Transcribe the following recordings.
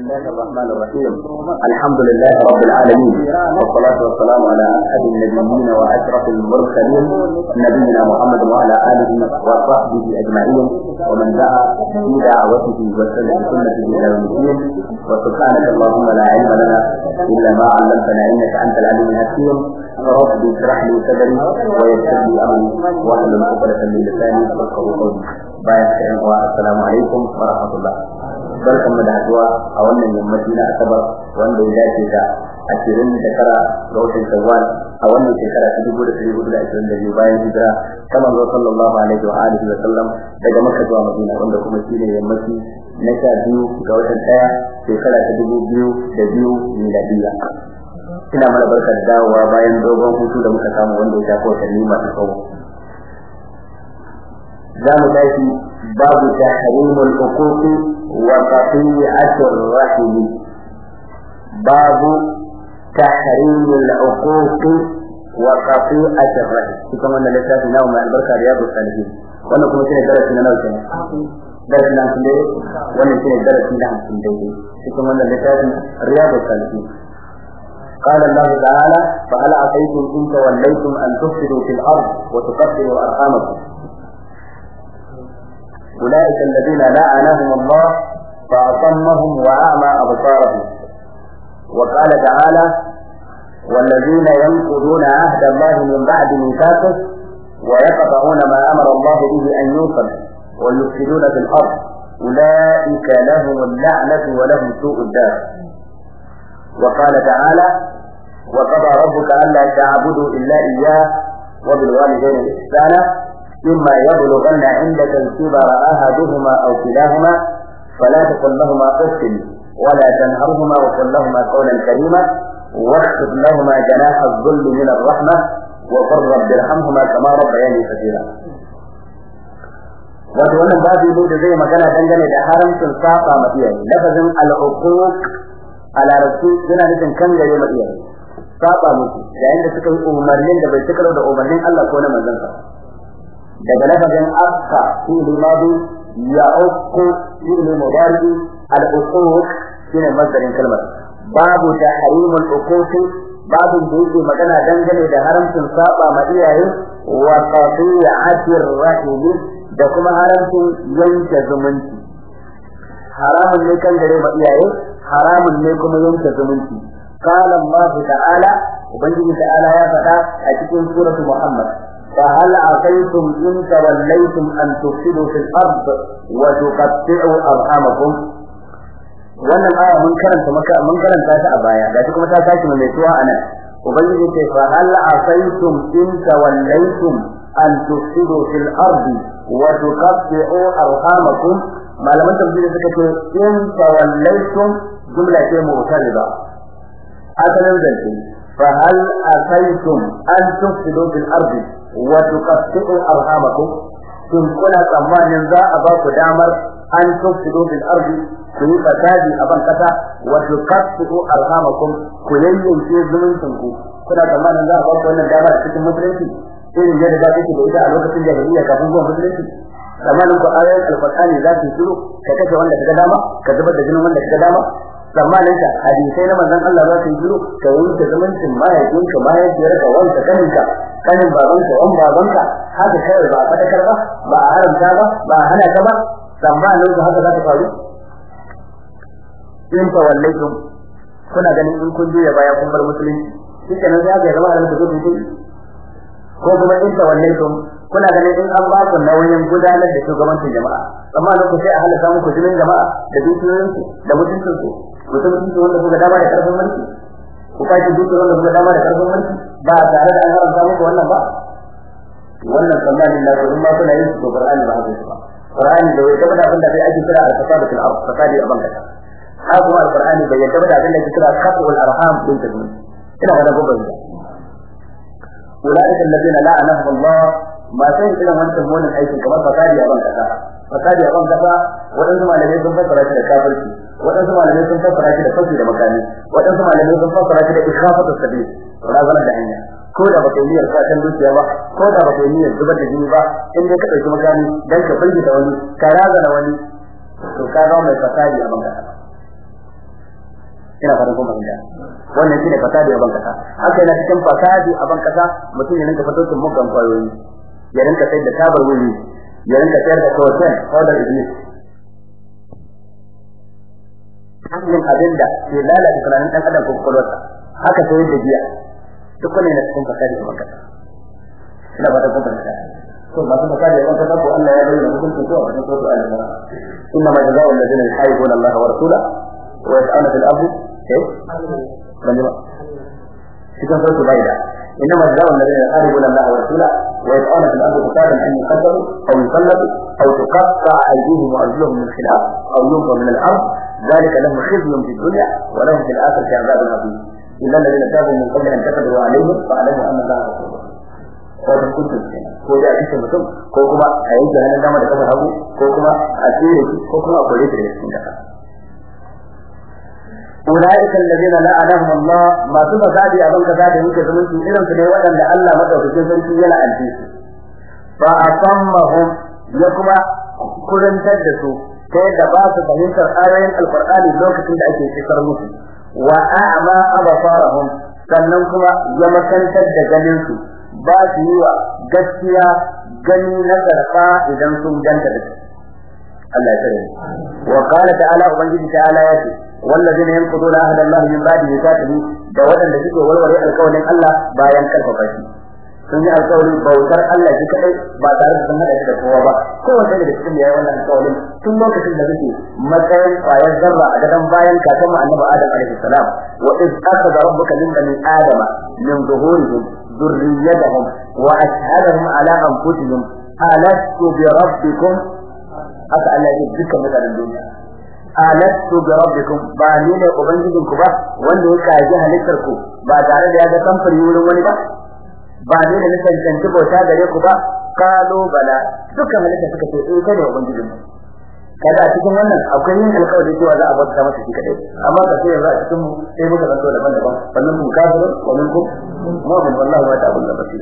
الله الرحمن الرحيم الحمد لله رب العالمين والصلاة والسلام على أسعد النبيين وأشرف المرسلين نبينا محمد وعلى آله وصحبه أجمعين ومن دعا بدعوته وسلم بسنته إلى يوم الدين وسبحانك اللهم لا علم لنا إلا ما علمتنا إنك أنت العليم الحكيم رب اشرح لي صدري ويسر لي أمري واحلل عقدة من لساني يفقهوا قولي. السلام عليكم ورحمة الله. barkan mu da haduwa a wannan yammaci na Asabar wanda ya dace da 29 ga watan Shawwal a wannan shekara ta 1422 bayan hijira ta manzo sallallahu alaihi wa alihi wa sallam daga Makka zuwa Madina, wanda kuma shine yammaci na 12 ga watan 1 shekara ta 2002 miladiya. Ina mana barka da dawowa bayan dogon hutu da muka samu wanda ya shafi watanni masu tsawo. za mu tashi babu tahrimul uquqi wa qati'atir rahim. Babu tahrimul uquqi wa qati'atir rahim. Kuma wannan littafi na mai albarka da yabo salihin. Wannan kuma shine darasi na nawa kenan? Darasi na 50. Wannan shine darasi na 50. Kuma wannan littafi riyadus salihin. قال الله تعالى فهل عصيتم إن توليتم أن تفسدوا في الأرض وتقطعوا أرحامكم أولئك الذين لعنهم الله فأصمهم وأعمى أبصارهم. وقال تعالى والذين ينقضون عهد الله من بعد ميثاقه ويقطعون ما أمر الله به أن يوصل ويفسدون في الأرض أولئك لهم اللعنة ولهم سوء الدار. وقال تعالى وقضى ربك ألا تعبدوا إلا إياه وبالوالدين إحسانا إما يبلغن عندك الكبر أحدهما أو كلاهما فلا تقل لهما أف ولا تنهرهما وقل لهما قولا كريما واخفض لهما جناح الذل من الرحمة وقل رب ارحمهما كما ربياني صغيرا. wato wannan babu ne da zai magana dangane da haramcin saba ma iyaye. Lafazin al-uquq a larabci yana nufin kan gare ma iyaye, saba musu yayin da suka yi umarnin da bai cikar da umarnin Allah ko na manzon sa. daga lafazin aqqa fi limadi ya'uqqu fi mudari al-uquq shine masdarin kalmar. babu tahrimul uquq babu da yake magana dangane da haramcin saba ma iyaye wa qati'atir rahim da kuma haramcin yanke zumunci. haramun ne kan gare ma iyaye, haramun ne kuma yanke zumunci. qala Allah ta'ala ubangiji ta'ala ya faɗa a cikin suratu Muhammad فهل عصيتم إن توليتم أن تفسدوا في الأرض وتقطعوا أرحامكم. wannan aya mun karanta ta a baya da kuma ta sake mai tuwa anan. ubangiji ce fa hal asaytum in tawallaytum an tufsidu fil ardi wa tuqatti'u arhamakum. malaman tafsiri suka ce in tawallaytum jumla ce mu'tarida asalin zance fa hal asaytum an tufsidu fil ardi wa tuqatti'u arhamakum. kun kuna tsammanin za a ba ku damar an tufsidu fil ardi ku yi fasadi a ban kasa wa tuqatti'u arhamakum ku yayyanke zumuncin ku. kuna tsammanin za a ba ku wannan damar cikin musulunci irin yadda da kake da ita a lokacin jahiliya kafin zuwa musulunci. tsammanin ku ayoyin alqur'ani za su shiru ka kashe wanda kaga dama ka zubar da jinin wanda kaga dama. tsammanin ka hadisai na manzon Allah za su shiru ka yanke zumuncin mahaifinka mahaifiyarka wanda kaninka kanin babanka wan babanka haka kai ba fadakar ba ba a haramta ba ba a hana ka ba. tsammanin ku haka za ta faru. in tawallaitum kuna ganin in kun juya baya kun bar musulunci shikenan sai aka zama da mutunci. ko kuma in tawallaitum kuna ganin in an ba ku nauyin gudanar da shugabancin jama'a amma ku sai a halaka muku jinin jama'a da dukiyoyinku da mutuncinku. mutuncin wanda kuka dama da karfin mulki ku kaji dukiyar wanda kuka dama da karfin mulki ba tare da an haramta muku wannan ba. wannan tsammanin da kuma kuna yin su Qur'ani ba haka ba. Qur'ani da yake da abin da sai ake kira al-fasadatul ard fasadi a bankata. haka kuma al-Qur'ani bai yadda da abin da ake kira qat'ul arham din ta duniya. ina da gobe da ulaika alladhina la'anahum Allah ma sai irin wannan munin aikin kamar fasadi a bankata. fasadi a bankata wadansu malamai sun fassara shi da kafirci, wadansu malamai sun fassara shi da fashi da makami, wadansu malamai sun fassara shi da ikhafatu sabil razana da hanya. ko da baka yi niyyar kan dukiya ba, ko da baka yi niyyar zubar da jini ba, in dai ka dauki makami dan ka fulgi da wani ka razana wani to ka ga mai fasadi a bankata. ina fatan kuma inda wannan shine fasadi a bankasa haka yana cikin fasadi a bankasa mutum ya rinka fatokin mugan kwayoyi ya rinka sai da tabar wuri ya rinka sayar da kowace order iblis hannun abin da ke lalata tunanin ɗan adam ko kwakwalwarsa haka sayar da giya duk wani na cikin fasadi a bankasa ina fatan kuma inda to masu fasadi a bankasa ko Allah ya bayyana hukuncin su a cikin sura al-Baqara inna ma jazaa'u alladhina yuharibuna Allah wa rasulahu wa yas'aluna fil ardi cikin sautu bai da inna majza'u alladhina yuharibuna Allah wa rasulahu wa yas'aluna fil ardi fasadan an yuqaddaru aw yusallabu aw tuqatta'a aydihim wa arjuluhum min khilaf aw yunfaw min al-ard ذلك لهم خزي في الدنيا ولهم في الآخرة عذاب عظيم إلا الذين تابوا من قبل أن تقدروا عليهم فاعلموا أن الله غفور ko da kuntun ko da ake mutum ko kuma a yanke hannun dama da kafar hagu ko kuma a tsire shi ko kuma a kore shi daga cikin kasa أولئك الذين لعنهم الله ما سبق هذه أبن كذاب يمكن من سنين سنوات أن الله مدعو في جنسان سيلا أنتيس فأصمهم يكما كلن تجسوا كيدا باس فهمتر آيين القرآن اللوكة لأكي شكر مسلم وأعمى أبصارهم سننكما يمكن تجد جنسوا باس يوى جسيا جني نسرقا إذا سن جنتك الله يسلم وقال تعالى وبنجد تعالى ياتي والذين ينقضون عهد الله من بعد ميثاقه da wadanda suke warware alƙawarin Allah bayan karfafa shi sun yi alƙawarin bautar Allah shi kadai ba tare da sun hada shi da kowa ba kowace da cikin yayin wannan alƙawarin tun lokacin da suke matsayin ƙwayar zarra a gadan bayan kakan annabi Adam alaihi salam wa iz akhadha rabbuka min bani adama min zuhurihim dhurriyyatahum wa ashhadahum ala anfusihim alastu bi rabbikum aka Allah ya dukkan mutanen duniya alastu bi rabbikum ba ni ne ubangijin ku ba wanda ya kaji halittar ku ba tare da ya ga kamfani wurin wani ba ba ni ne nake tantance bauta gare ku ba kalu bala dukkan halittar suka ce kai ne ubangijin mu kada a cikin wannan akwai yin alƙawari cewa za a bauta masa shi kadai amma da sai yanzu a cikin mu sai muka zanto daban-daban sannan mu kafirun wa minkum mu'min wallahi wa ta'ala basir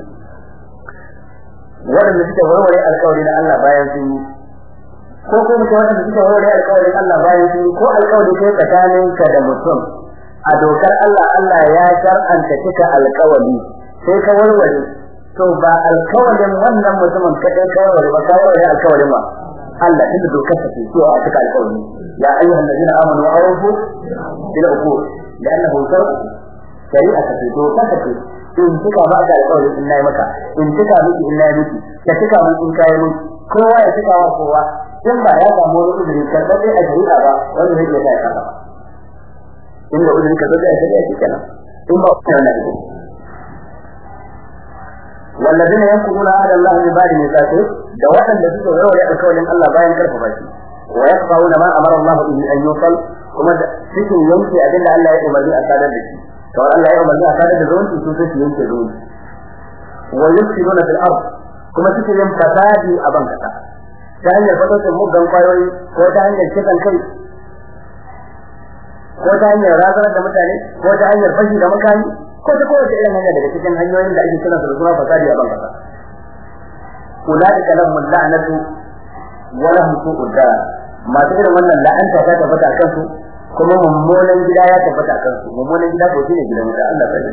wanda suke warware alƙawari na Allah bayan sun yi ko kuma mutum wanda suke warware alƙawarin Allah bayan sun yi ko alƙawari kai tsakaninka da mutum a dokar Allah Allah ya shar'anta cika alƙawari sai ka warware to ba alƙawarin wannan mutumin kadai ka warware ba ka warware alƙawarin ba Allah inda dokar ta ce cewa a cika alƙawari ya ayyuhan ladina amanu awfu bil uqud li'annahu shari'a ta ce dokar ta ce in cika ba da alƙawari in nayi maka in cika miki in nayi miki ka cika mun in kai mun kowa ya cika wa kowa in ba ya samu wani uzuri karɓar dai a shari'a ba wanda zai iya kai kafa inda uzuri karɓar dai a shari'a shi kenan in ba wannan ne والذين ينقضون عهد الله من بعد ميثاقه da waɗanda suke warware alƙawarin Allah bayan karfafa shi wa yaqbauna ma amara Allah bihi an yuqal kuma cikin yanke abin da Allah ya umarni a sadar da shi to Allah ya umarni a sadar da zuwanci su sai yanke zuwanci wa yufsiduna fil ard kuma suke yin fasadi a bankasa ta hanyar fadar muggan kwayoyi ko ta hanyar kisan kai ko ta hanyar razanar da mutane ko ta hanyar fashi da makami ko ta kowace irin hanya daga cikin hanyoyin da ake kiransu da suna fasadi a bankasa ulaika lahum la'natu wa lahum su'ud dar masu irin wannan la'anta ta tabbata kansu kuma mummunan gida ya tabbata kansu mummunan gida ko shine gidan da Allah ya yi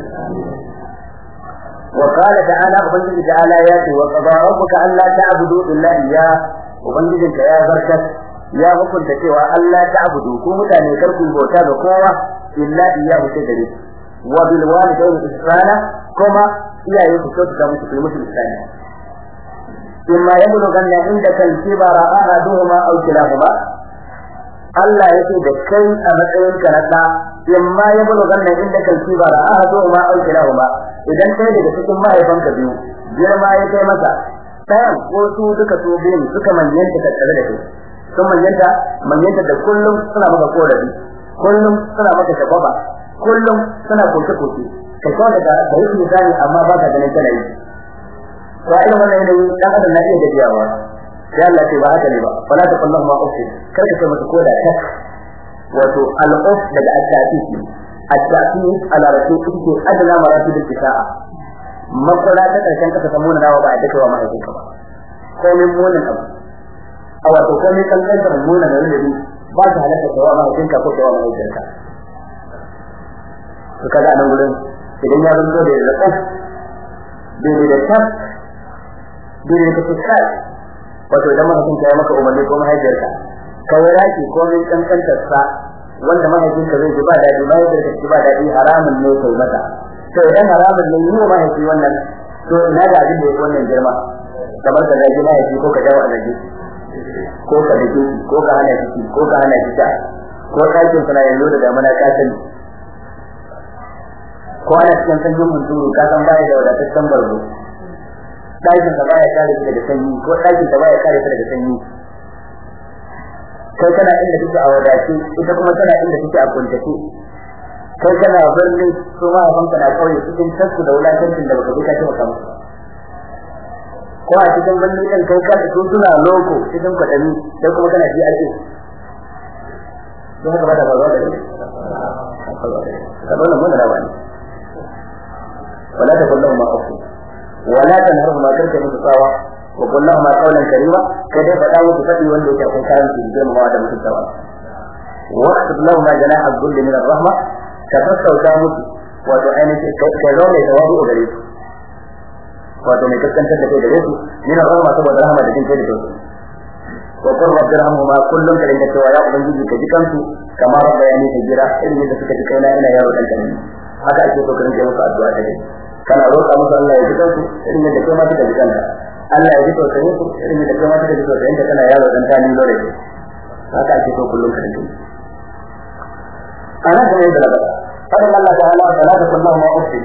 wa qala ta'ala ubangiji ta'ala ya ce wa qada rabbuka alla ta'budu illa iyyah ubangijinka ya zartar ya hukunta cewa Allah ta'budu ko mutane karku bauta ga kowa illa iyyahu sai gare wa bil walidayni ihsana kuma iyaye ku kyautata musu musu ihsani imma yablughanna indaka al-kibara ahaduhuma aw kilahuma Allah yake da kai a matsayin ka na da imma yablughanna indaka al-kibara ahaduhuma aw kilahuma idan kai daga cikin mahaifanka biyu girma ya kai masa sayan ko su duka su biyu suka manyanta tattare da kai sun manyanta da kullum suna maka korafi kullum suna maka shababa kullum suna koke-koke ka kawo daga da yi misali amma ba ka ganin kana yi to a irin wannan yanayi dan adam na iya gajiyawa sai Allah ce ba haka ne ba wala ta kullu ma ufsi kar ka ce masa koda ta wato al-uf daga at-ta'tif at-ta'tif ala rasul kuke adala maratib al-kisaa makala ta karshen ka samu na dawo ba a dake wa mahaifinka ba ko min munin abu a wato ko min kallon da munin da rubi ba ta halatta da wa mahaifinka ko da wa mahaifinka to kaga nan gurin idan ya zanto da zakka da ta da ta kai wato idan mahaifin ka ya maka umarni ko mahaifiyarka ka yi raki ko mai kankantar sa wanda mahaifin ka zai ji ba dadi mahaifiyarka ji ba dadi haramun ne kai mata to idan haramun ne yi wa mahaifi wannan to ina ga abin da yake wannan girma kamar ka zagi mahaifi ko ka jawo a zagi ko ka dake ko ka hana shi ko ka hana shi ta ko ɗakin sana yanzu da damana ka sani ko ana cikin sanyin munturu ka san baya da wadataccen barzo ɗakin ka baya kare shi daga sanyi ko ɗakin ka baya kare shi daga sanyi kai kana inda kake a wadace ita kuma tana inda kake a kuntace kai kana birni su ma banka na kauye cikin tasku da wulakancin da baka bi ka taɓa musu ko a cikin birni kan kai ka su suna loko cikin kwadami sai kuma kana ji ake don haka ba da faruwa da ni ka dole mun da wani wala ta kullu ma afu wala tanharu ma karka musu tsawa wa kullu ma qawlan karima kada faɗa musu fadi wanda yake akwai kayan su girma da musu tsawa wa qad lahu ma janaha dhulli min ar-rahma ka sassauta musu wato ainihin kai zo mai tawabu gare su wato mai kaskantar da kai gare su min ar-rahma saboda rahama da jin kai da su wa qur rabbi rahmuhuma kullun ka dinga cewa ya ubangiji ka ji kansu kamar bayani ta jira irin yadda suka ji kaina ina yaro dan karami haka ake so ka rinka musu addu'a ta dai kana roƙa musu Allah ya ji kansu irin yadda kai ma kika ji kanka Allah ya ji tausayin su irin yadda kai ma kika ji tausayin ka kana yaro dan tani lore haka ake so kullun ka rinka ana da yadda daga fadin Allah ta'ala salatu kullahu ma ufi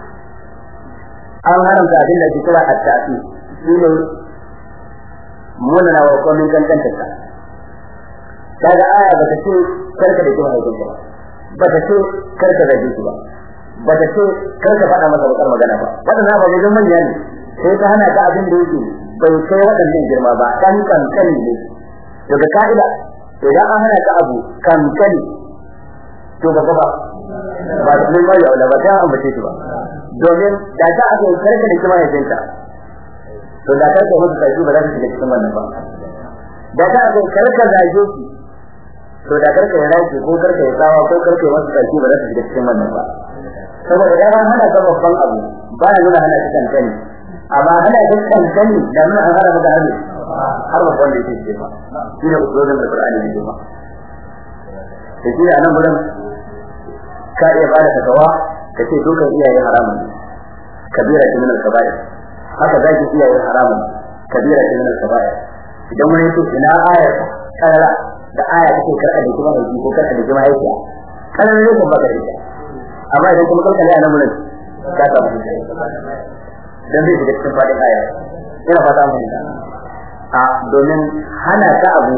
an haramta abin da ke kira at-ta'fi shine munana wa komin kankanta ta daga aya bata ce karka da kuma hukunta ba bata ce karka da jiki ba bata ce karka faɗa masa bakar magana ba wadannan ba gidan manya ne sai ta hana ka abin da yake bai kai wadannan girma ba kankani ne daga ka'ida idan an hana ka abu kankani to gaba ba ba da mai bayo da ba ta ambace shi ba domin da ta aka karka da kuma yakinta to da karka mutu sai ba za ka shiga cikin wannan ba da ta aka karka zage shi to da karka ya raki ko karka ya tsawa ko karka ya wasu sarki ba za su shiga cikin wannan ba saboda da an hana ka babban abu ba ya nuna hana cikin kankani amma hana cikin kankani da nuna an hana maka hannu har babban da yake ce ba shi ne usulun da Qur'ani ne ba da shi ne anan gurin ka iya bada fatawa ka ce dukan iyaye haramun kabira min al-kaba'ir haka zaki iyaye haramun kabira min al-kaba'ir idan mun yi ina ayar kala da aya take karɓa da kuma mai ko karɓa da kuma yake kana ne ko baka ita amma idan kuma kanka ne a nan mun ka ta mutu dan zai shiga cikin fadin aya ina fata mun a domin hana ka abu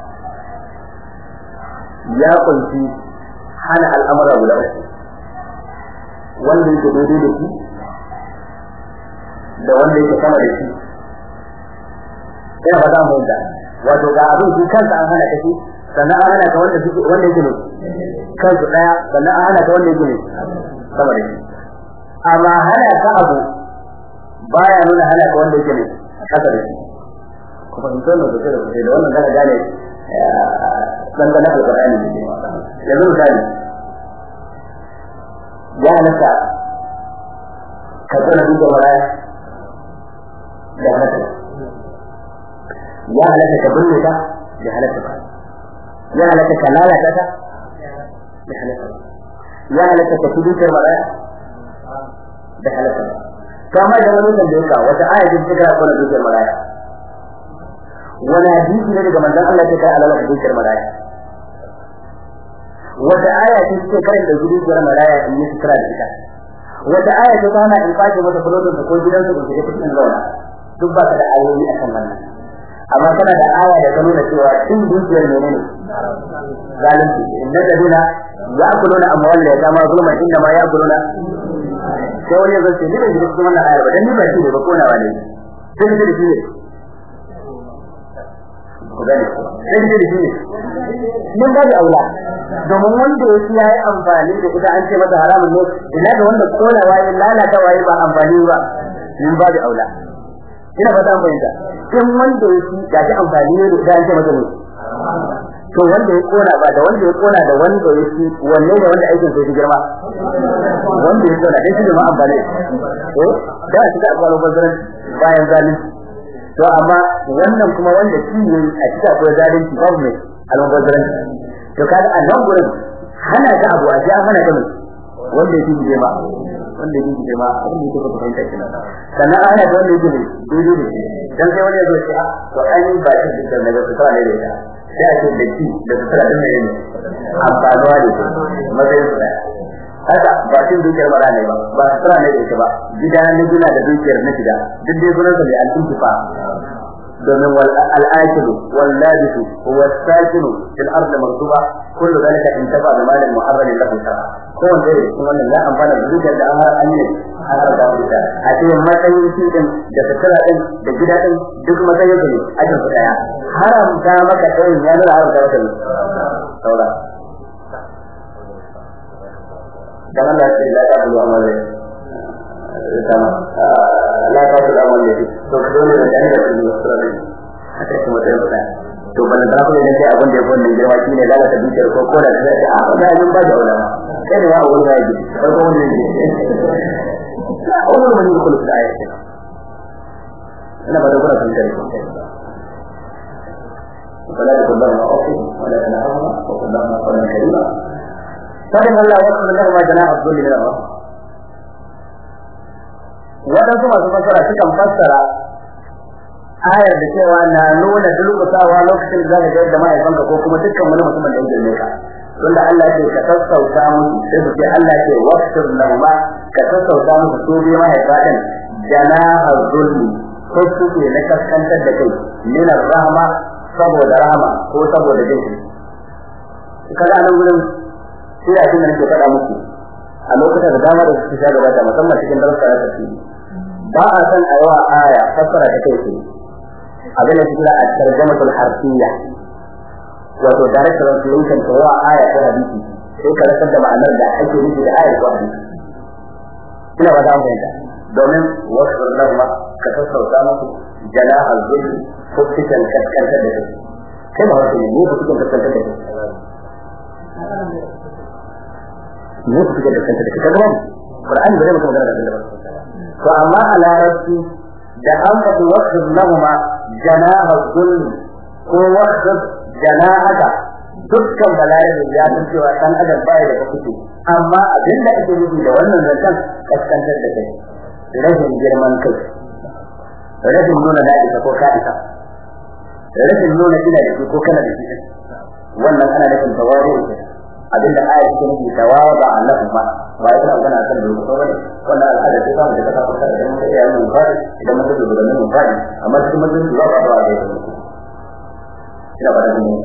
ya kunci hana al'amura guda uku wanda yake daidai da shi da wanda yake sama da shi ina fata mun wato ga abin shi kansa an hana kashi sannan an hana ka wanda yake ne kansu daya sannan an hana ka wanda yake ne sama da shi amma hana ka abu baya nuna hana ka wanda yake ne kasa da shi ku fahimta wannan da wannan daga gane dan da nake Qur'ani ne yanzu misali ya naka ka tsara duk maraya da haka ya halaka ka binne ta ya halaka ba ya halaka ka lalata ta ya halaka ya halaka ka tudutar maraya da halaka to amma da wani kan da wata aya ce ta kula tudutar maraya wala hadisi ne daga manzon Allah ta kai alala tudutar maraya wata aya ce ta kai da tudutar maraya in yi fikra da ita wata aya ce ta hana in kwace mata fulodin ko gidansu ko shiga cikin zauna duk ba ta da ayoyi akan wannan amma kana da aya da ta nuna cewa cin dukiyar menene zalunci inna ladina ya'kuluna amwal yatama zulma inna ma ya'kuluna sai wani zai ce ni da cikin wannan ayar ba dan ni ba shi ne ba ko nawa ne sai da shi ne ko da ne sai da shi ne mun ga aula domin wanda yake yayi amfani da ita an ce masa haramun ne ina da wanda konawa ya lalata waye ba amfani ba min ba da aula ina fata an bayyana in wanda yake gaji amfani ne da an ce masa ne to wanda ya kona ba da wanda ya kona da wanda ya ci wanne ne wanda aikin sai girma wanda ya kona dai shi ma amfani da shi da alwala bazaran bayan zalunci to amma wannan kuma wanda shi ne a cikin akwai zalunci babu mai alwala bazaran to kaga a nan gurin hana ka abu a ja hana ka wanda yake girma wanda yake girma abin da yake fahimta kenan sannan ana da wanda yake daidai ne dan sai wani ya zo shi to ai ba shi da daga tsara ne da sai a ce da shi da tsara din ne amfanuwa da matsayin su haka ba shi dukiyar mara ne ba tsara ne da ita ba gida ne gina da dukiyar na gida duk dai gurin sa ne al-intifa domin al-akilu wal-labisu was-sakinu fil ard martuba kullu zalika intafa bi malin muharram lahu shar'a ko wanda yake wannan ya amfana da dukiyar da an yi har da ita a cikin matsayin shi din da tsara din da gida din duk matsayin ne a cikin daya haramta maka kai ya nuna haramta maka saura dan Allah ya la ta bulu amale sama la ta bulu amale to dole ne da ne da sura ne a cikin matsayin da to ban da ku ne sai abin da yake wannan girma shine lalata dukiyar ko da sai a da yin ba da ulama kai ne ya wani yaji farko wannan ne أول من يدخل في الآية أنا بدأ أقول لكم فلا يكون لهما أصل ولا تنهما وكن لهما قولا كريما فإن الله يغفر لهما جناح الذل من الرحمة waɗansu masu fassara sukan fassara ayar da cewa na nuna dulkusawa lokacin da zaka ga yadda mahaifanka ko kuma dukkan wani mutumin da ya girme ka tunda Allah ke ka sassauta musu sai su ce Allah ke wasfir lahuma ka sassauta musu su bi mahaifa din janaha zulmi ko su ke na kaskantar da kai min rahma saboda rahama ko saboda jin kaga nan gurin sai a cikin nake faɗa muku a lokacin da dama da su shiga gaba musamman cikin darussa na tafsiri ba a san ayawa aya fassara ta kai abin da kira at-tarjamatul harfiyya wato direct translation ko aya ko hadisi sai ka rasar da ma'anar da ake nufi da ayar ko hadisi ina ba dan bayyana domin wasu lahma ka sassauta musu janaha zulmi ko cikin kaskantar da kai ba wato ne ko cikin kaskantar da ne ko cikin kaskantar da kai ba Qur'ani bare maka magana da Allah to amma a larabci da an faɗi wasu lahma janaha zulmi ko wasu janahaka dukkan balarabe ya san cewa dan adam baya da kafiti amma abin da ake nufi da wannan zancan kaskantar da kai rashin girman kai rashin nuna da ko ka isa rashin nuna ina da ko kana da shi wannan ana nufin tawari abin da ayat take nufi tawaba Allahumma ba ita magana kan da ko bane wannan al'ada ce ba da ta fara da mun ya mun fara idan mun da mun fara amma cikin mun da ba da ina ba da mun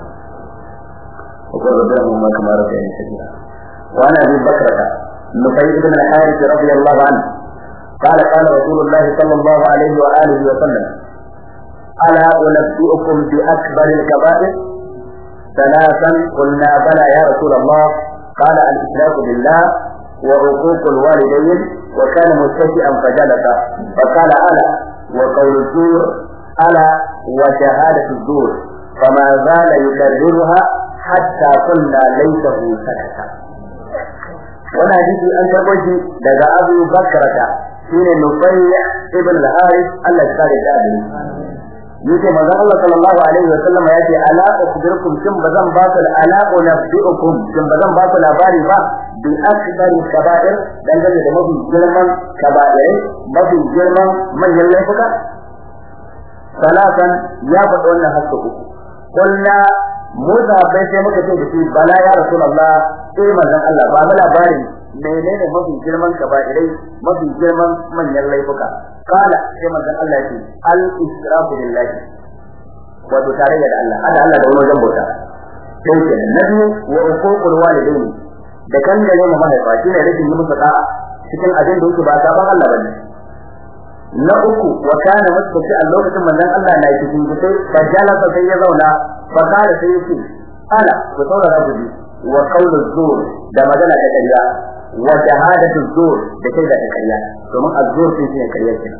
وقال ربهم ما كما رأينا سبيلا وعن أبي بكرة نفيد بن الحارث رضي الله عنه قال قال رسول الله صلى الله عليه وآله وسلم ألا أنبئكم بأكبر الكبائر ثلاثا قلنا بلى يا رسول الله قال الإشراك بالله وعقوق الوالدين وكان متكئا فجلس فقال ألا وقول الزور ألا وشهادة الزور فما زال يكررها حتى قلنا ليته سكتا وانا حديث ان تبوشي daga Abu Bakrata shine Nufay ibn al-Harith Allah ya kare da abin yake manzo Allah sallallahu alaihi wa sallam yace ala ukhbirukum kin bazan ba ku ala unabbiukum kin bazan ba ku labari ba bi akbari kaba'ir dangane da mafi girman kaba'ir mafi girman manyan laifuka salatan ya faɗa wannan hakku kullu muza bai sai muka ce da shi bala ya rasulullah sai manzon Allah ba mu labarin menene mafi girman kaba'irai mafi girman manyan laifuka kala sai manzon Allah ya ce al israfu billahi wato tarayya da Allah Allah da wani wajen bauta sai ke nabi wa uququl walidaini da kan gare mu mahaifa shine rashin yi musu da'a cikin abin da yake ba saban Allah bane na uku wa kana mutaki a lokacin manzon Allah na cikin gute fajalasa sai ya zauna fa kare sai yake ala ku saurara ku bi wa qawlu zur da magana ta kariya wa shahadatu zur da kai da kariya domin az-zur shine kariya ce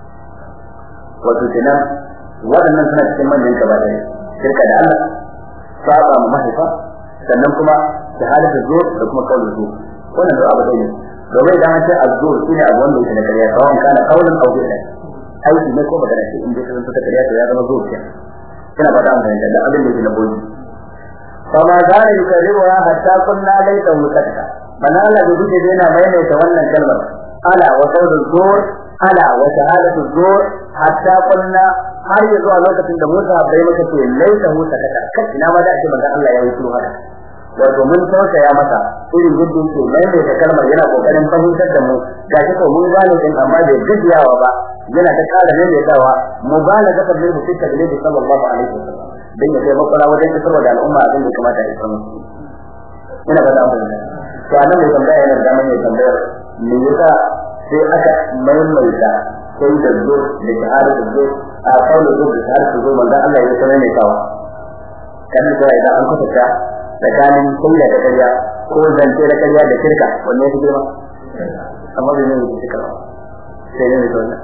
wato kenan wadannan suna cikin manyan kabari shirka da Allah saba ma mahaifa sannan kuma shahadatu zur da kuma kaulul zur wannan da abu dai domin idan an ce azzur shine abu wanda yake da kariya kawai kana kaulun aw bi'lan aiki ne ko magana ce in dai sun ta kariya to ya zama zur ina fata an fahimta da abin da yake na boye fama zai yukarriwa hatta kunna laita mutatta bana Allah da duke yana maimaita wannan kalmar ala wa qawlul zur ala wa shahadatu zur hatta kunna har yanzu a lokacin da Musa bai maka ce laita mutatta kan ina ma da ake manzo Allah ya yi shiru haka wato mun tausaya masa irin yadda yake maimaita kalmar yana kokarin fahimtar da mu ga shi ko mun gane din amma bai gajiyawa ba yana ta kara maimaitawa mubalaga ta bil mutakka da sallallahu alaihi wasallam dan ya kai makara wajen isarwa da al'umma abin da kamata ya isar musu ina ba da abin da to annabi mai tambaya yana da mai tambayar me yasa sai aka maimaita sai da zo da shahada da zo a kawo zo da shahada da zo manzo Allah ya sanar mai kawa kan da idan an kusa tsakanin kulla da kariya ko zance da kariya da shirka wanne yake girma amma bai ne shirka ba sai ne da wannan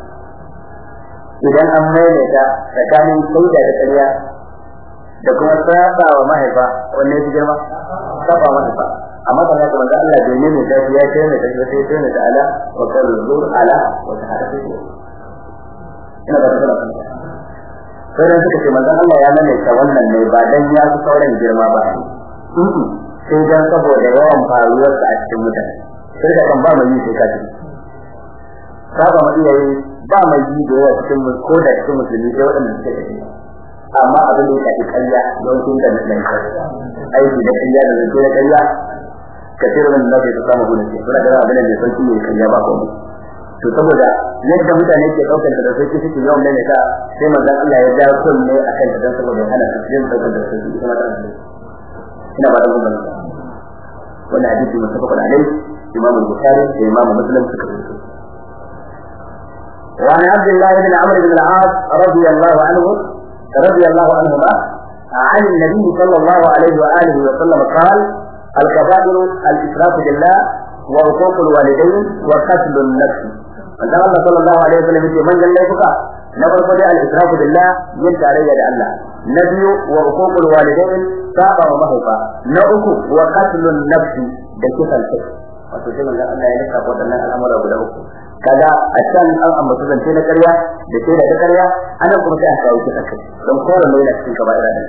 idan an maimaita tsakanin kulla da kariya da kuma saba wa mahaifa wanne yake girma saba mahaifa amma kan haka manzo Allah bai ne da ya ce ne da sai ne da ala wa qawlul ala wa shahadatu ina da wannan sai dan suka ce manzo Allah ya nane ta wannan ne ba dan ya fi sauran girma ba sai dan saboda yawan faruwar sa a cikin mutane sai da kan ba mai yi sai kaji saba mai yayi ba mai yi da yawa cikin ko da cikin musulmi sai wadanda suke tafi amma abin da yake kariya don kin da nan kai aiki da kariya da zai da kariya kafirin da zai samu gurin sai kuma da abin da zai sauki ne kariya ba ko to saboda yadda mutane ke daukar da sai suke yawan ne ka sai manzon Allah ya ja kunne akan da saboda hana su yin daukar da sai kuma da ina ba da wannan wannan hadisi mutafaqun alayhi Imam Bukhari da Imam Muslim suka rubuta wa an Abdullah ibn Amr ibn al-As رضي الله عنهما عن النبي صلى الله عليه وآله وسلم قال الكبائر الإشراك بالله وعقوق الوالدين وقتل النفس الله صلى الله عليه وسلم من قال لك نفرق الإشراك بالله من علي الله نبي وعقوق الوالدين صعب ومهفا نعق وقتل النفس بكيف الفكر وتسمى الله يلقى قدرنا الأمر وله kaga a can an ambata zance na ƙarya da sai da ƙarya ana kuma sai aka yi kake don kowa mai yana cikin kaba'ira da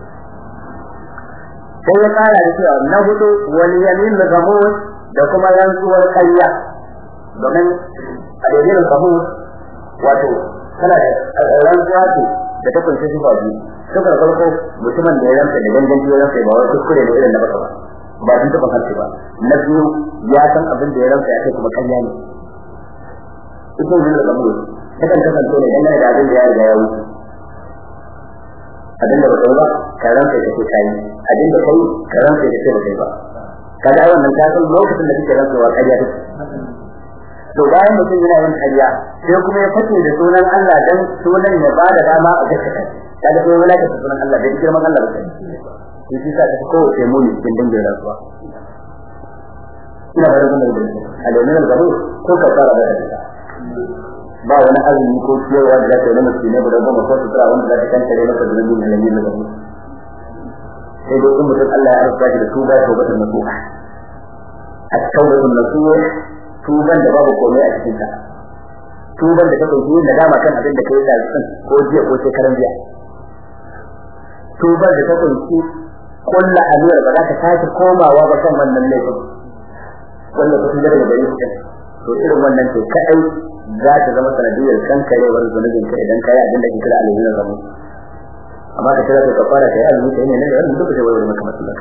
sai ya kara da cewa na hudu wal yamin al-ghamus da kuma rantsuwar ƙarya domin a yamin al-ghamus wato kana da rantsuwa ce da ta kunshi shi ba biyu saboda farko mutumin da ya rantsa da ganganci ya rantsa ba wai kuskure ne irin na baka ba shi ta bakanci ba na biyu ya san abin da ya rantsa ya kai kuma ƙarya ne ita ne da mu kakan kasance ne dan da abin da ya riga ya wuce abin da ba kai ba karan kai kake kai abin da kai karan kai kake ba kai ba kaga wannan ka san lokacin da kike rantsuwa ƙarya take to bayan mutum yana yin ƙarya sai kuma ya fice da sunan Allah dan sunan ya ba da dama a gaskata kaga sai wala ka sunan Allah da girman Allah ba kai shi sa ka ko sai mu ne cikin dangin rantsuwa ina ba da wannan da alamin da ko ka fara da ita ba wani azumi ko ciyarwa da zai na mutum ne da goma ko sutura wanda zai kanta da masa zunubi ne lalle da gaba sai dai mutum Allah ya rubuta da tuba ko bata nasuha at-tawbatun nasuha tuban da babu komai a cikin ta tuban da take yi da dama kan abin da kai da sun ko jiya ko sai karan jiya tuban da take yi kullu aliyar ba za ka sake komawa ba kan wannan laifin wanda kuma daga gare shi to irin wannan to kai za ta zama sanadiyar kankarewar zunubin ka idan kai abin da ke kira alheri zamu amma ka kira ka fara kai alheri kai ne ne wannan duk sai wani maka matsala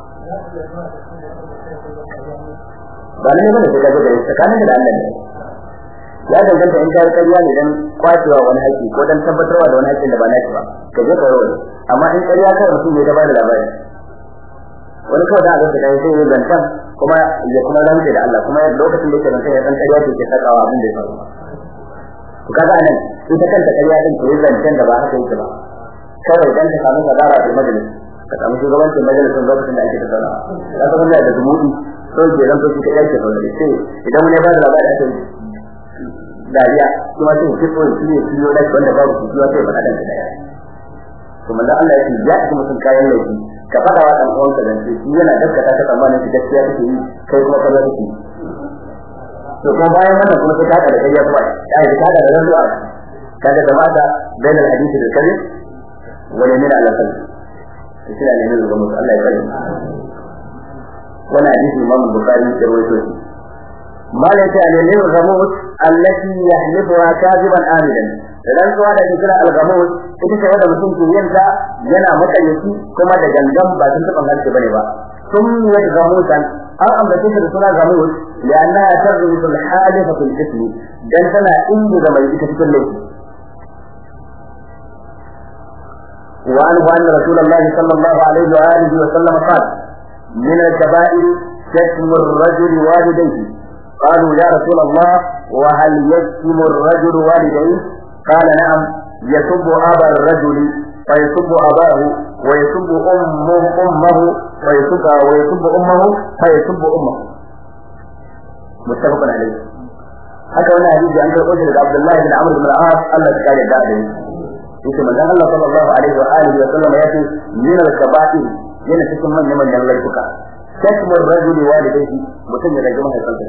ba ne ba da ka ga tsakanin da Allah ne ya danganta in kai kariya ne dan kwacewa wani haƙi ko dan tabbatarwa da wani haƙin da ba naki ba ka je ka rawa amma in kariya kai mutum ne da ba da labari wani kawai da aka kai sai ya zantan kuma ya kuma rantsa da Allah kuma lokacin da yake rantsa ya san kariya ce ke sakawa abin da ya faru to kaga anan ita kanta kariya din ko zantan da ba haka yake ba kawai dan ka samu gadara da majalis ka samu shugabancin majalisin lokacin da ake tattauna kaga wannan da zumudi so ke ranto shi kai ke faru sai idan wani ba da labari ake dariya kuma sai ki so shi ne shi da wanda babu shi sai ba da dariya kuma Allah ya ce ya ci mutum kayan laifi ka fada wa dan uwanka dan shi yana gaskata ka tsammanin shi gaskiya kake yi kai kuma kaza kake to kuma bayan wannan kuma sai ka da kai ya kuma ai ka da rayuwa kaga jama'a bayan hadisi da kalli wala min ala kalli shi ne ne ga mutum Allah ya bari wannan hadisi Imam Bukhari da rawaito shi malaka ne al-ghamus allati yahlifuha kadiban amidan dan zuwa da kira al-ghamus ita ce wanda mutum ke yanta yana makayyaci kuma da gangan ba tun taban halke bane ba sun yi ghamusan an ambace shi da suna ghamus lianna tarzu al-halifa fil ism dan tana inda da mai ita cikin laifi wa an رسول الله صلى الله عليه واله وسلم قال من الكبائر شتم الرجل والديه قالوا يا رسول الله وهل يشتم الرجل والديه قال نعم يسب أبا الرجل فيسب أباه ويسب أمه ويسب أمه فيسب أمه متفق عليه haka wannan hadisi an karɓo daga Abdullah bin Amr bin al-As Allah ya kare da dai yake manzon Allah sallallahu alaihi wa alihi wa sallam yace min al-kaba'ir yana cikin manyan laifuka shakmur rajuli walidayhi mutum ya rage mai kansa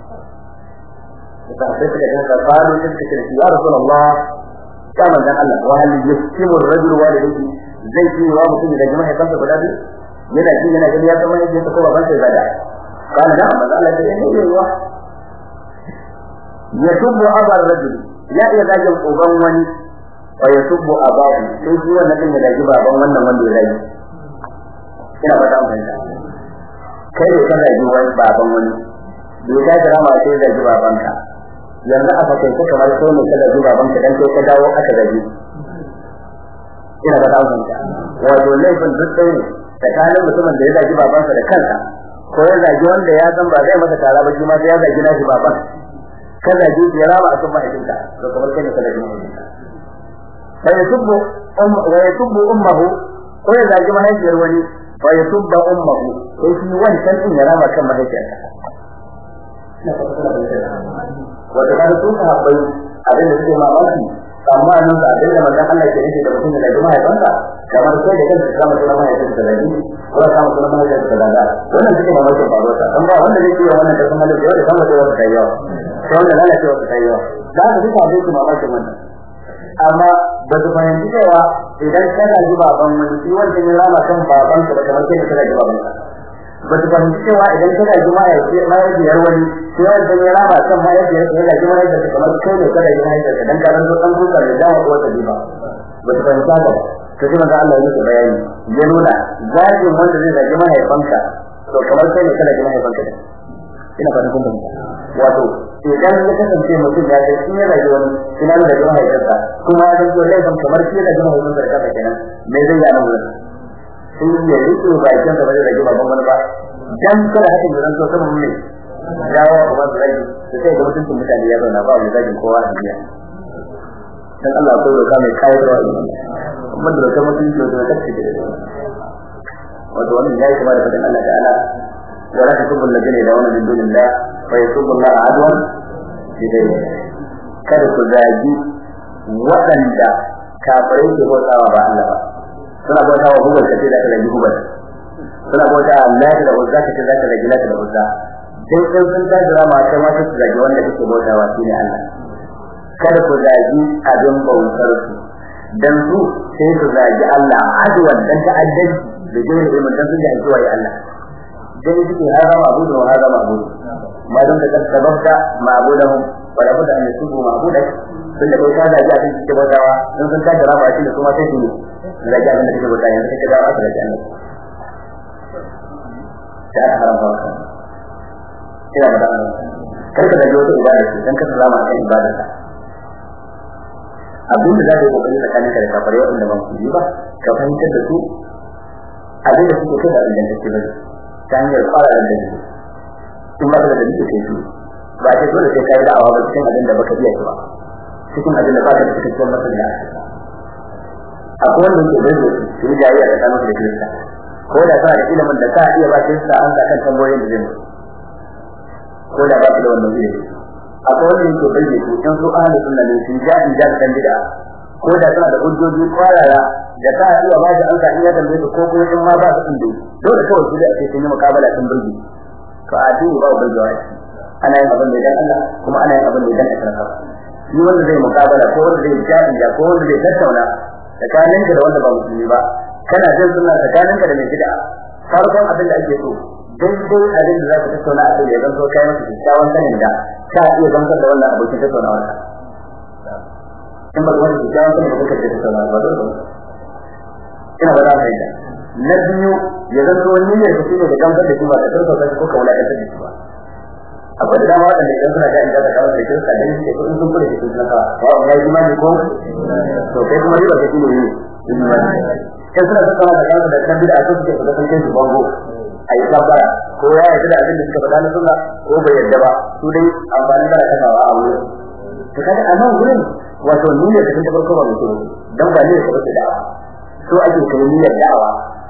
sai suka ga qalu tilka ya rasulullah kama dan Allah wa hal yashtimu ar-rajul walidayhi zai yi wa mutum da jama'a kansa guda biyu yana ji yana gani ya zama yake ko baban sai zada kana da amma Allah ya yi wa yasubbu abar rajul ya iya zagin uban wani wa yasubbu abahu sai shi wannan din ya zagi baban wannan wanda ya zagi ina ba ta amfani kai da kana ji wani baban wani bai ga drama sai zagi babanka yanzu a fakaice kamar sai ne kada zuwa banka dan sai ka dawo aka gaji ina ga dawo banka wato laifin duk sai ne tsakanin mutumin da ya zagi babansa da kansa ko ya zagi wanda ya san ba zai masa tara ba shi ma sai ya zagi nashi baban kada ji ya raba a cikin mahaifinka to kamar kai ne kada ji mahaifinka fa yasubbu ummuhu ko ya zagi mahaifiyar wani fa yasubbu ummuhu sai shi wancan din ya raba kan mahaifiyarsa wanda da su sahabbai abin da suke mamaki amma nan da abin da manzon Allah ke nufi da mutum da jama'a kansa kamar sai da kansa kama sunan mahaifin da dadi ko kama sunan mahaifin da dada wannan suke mamaki faruwa ta dan ba wanda zai yi wannan da kuma da yawa kama da wata tayyawa sai wanda lalace wata tayyawa da su duka abin su mamaki wannan amma ba su fahimci cewa idan kana ji baban wani shi wanda ne rama kan baban ka da kamar kai da kana ji baban ka ba su fahimci cewa idan kana ji mahaifiyar wani sai wanda ya raba kan mahaifiyar ka yana ji mahaifiyar ka kamar kai ne kada ji mahaifiyar ka dan karan dan kuka da dawo ko ta jiba ba su fahimta ba to sai manzo Allah ya yi bayani ya nuna zagin wanda zai zagi mahaifanka to kamar kai ne kada ji mahaifanka ina fatan kun fahimta wato idan ya kasance mutum ya ce shi ya zagi wani ina da ji mahaifarsa kuma ya zanto laifin kamar shi da ji mahaifarsa da kafa kenan me zai yi a nan wurin sun yi rike bakin da ba zai zagi baban wani ba dan kada hakan da zanto sama ne dawo kuma da zagi sai ga mutuncin mutane ya zauna ba mu zagi kowa a duniya dan Allah ko roka mai kai da wani kuma da roka mutunci da kace da wato wannan yayi kuma da fadin Allah ta'ala wala tasubul ladina yad'una min dunillah fa yasubbu Allah adwan bidai kada ku zagi waɗanda kafirai ke bautawa ba Allah ba suna bautawa hubal kace da kala hubal suna bautawa Allah da uzza kace da kala gilata da uzza sai sun ta drama ta ma su zagi wanda kake bautawa shine Allah kada ku zagi abin bautar su dan su sai su zagi Allah adwan dan ta'addanci da jini da mutum sun ji alƙawari ya Allah dai suke hada ma'budu wa hada ma'budu ma dan da sababta ma'budahum wa la budda an yasubu ma'budak sun da bauta da ya cikin bautawa dan sun ta drama shi da kuma sai su zagi abin da kake bautawa yanzu kake da wasu da Allah ta haram ba ina da karka da wata ibada ce dan ka zama akan ibada ta abin da zai kokari tsakanin ka da kafare wanda ba su yi ba ka fahimtar da su abin da suke kada idan take bane ta hanyar fara da su in ba da dake kai su ba sai dole sai kai da'awa ba cikin abin da baka biya shi ba cikin abin da baka da cikin masala akwai wanda ke da su yi jayayya da kanu da kirista ko da kana da ilimin da ka iya ba kirista an da kan tambayoyin da zai ko da ba su da wannan ilimi akwai wanda yake bayyana su in su ahli sunna ne su ja in ja kan bid'a ko da tana da hujjoji kwarara da ta iya ba shi an ka iya tambaye ko kuma in ma ba su din dole kawai su da ake sun yi mukabala sun burge to a dini ba burgewa ana yin abin da idan Allah kuma ana yin abin da idan aka rasa shi wanda zai mukabala ko wanda zai jami'a ko wanda zai tattauna tsakaninka da wanda ba musulmi ba kana jin sunna tsakaninka da mai bid'a farkon abin da ake so dai abin da za ka tattauna a kai ya zanto kai masa kyakkyawan sanin da ka iya gamsar da wannan abokin tattaunawa in ba wani kyakkyawan sanin da kuka tattauna ba dole ina ba za ka yi da na biyu ya zanto niyyar ka shine da gamsar da shi ba da karfafa ko ka wulaƙantar da shi ba akwai da dama wadanda idan suna da inda da kawo da kirka da shi ko in sun kula da shi naka wa ya yi mani ko to kai kuma riba kake ne kai suna saka da kawo da kan bid'a suke da kan kai bango ai sabara ko ya yi da abin da suka faɗa na sunna ko bai yarda ba su dai amfani da kasawa a wurin to kaga a nan gurin wato niyyar da ta farko ba mutum dan ba ne da da'awa so ake kai niyyar da'awa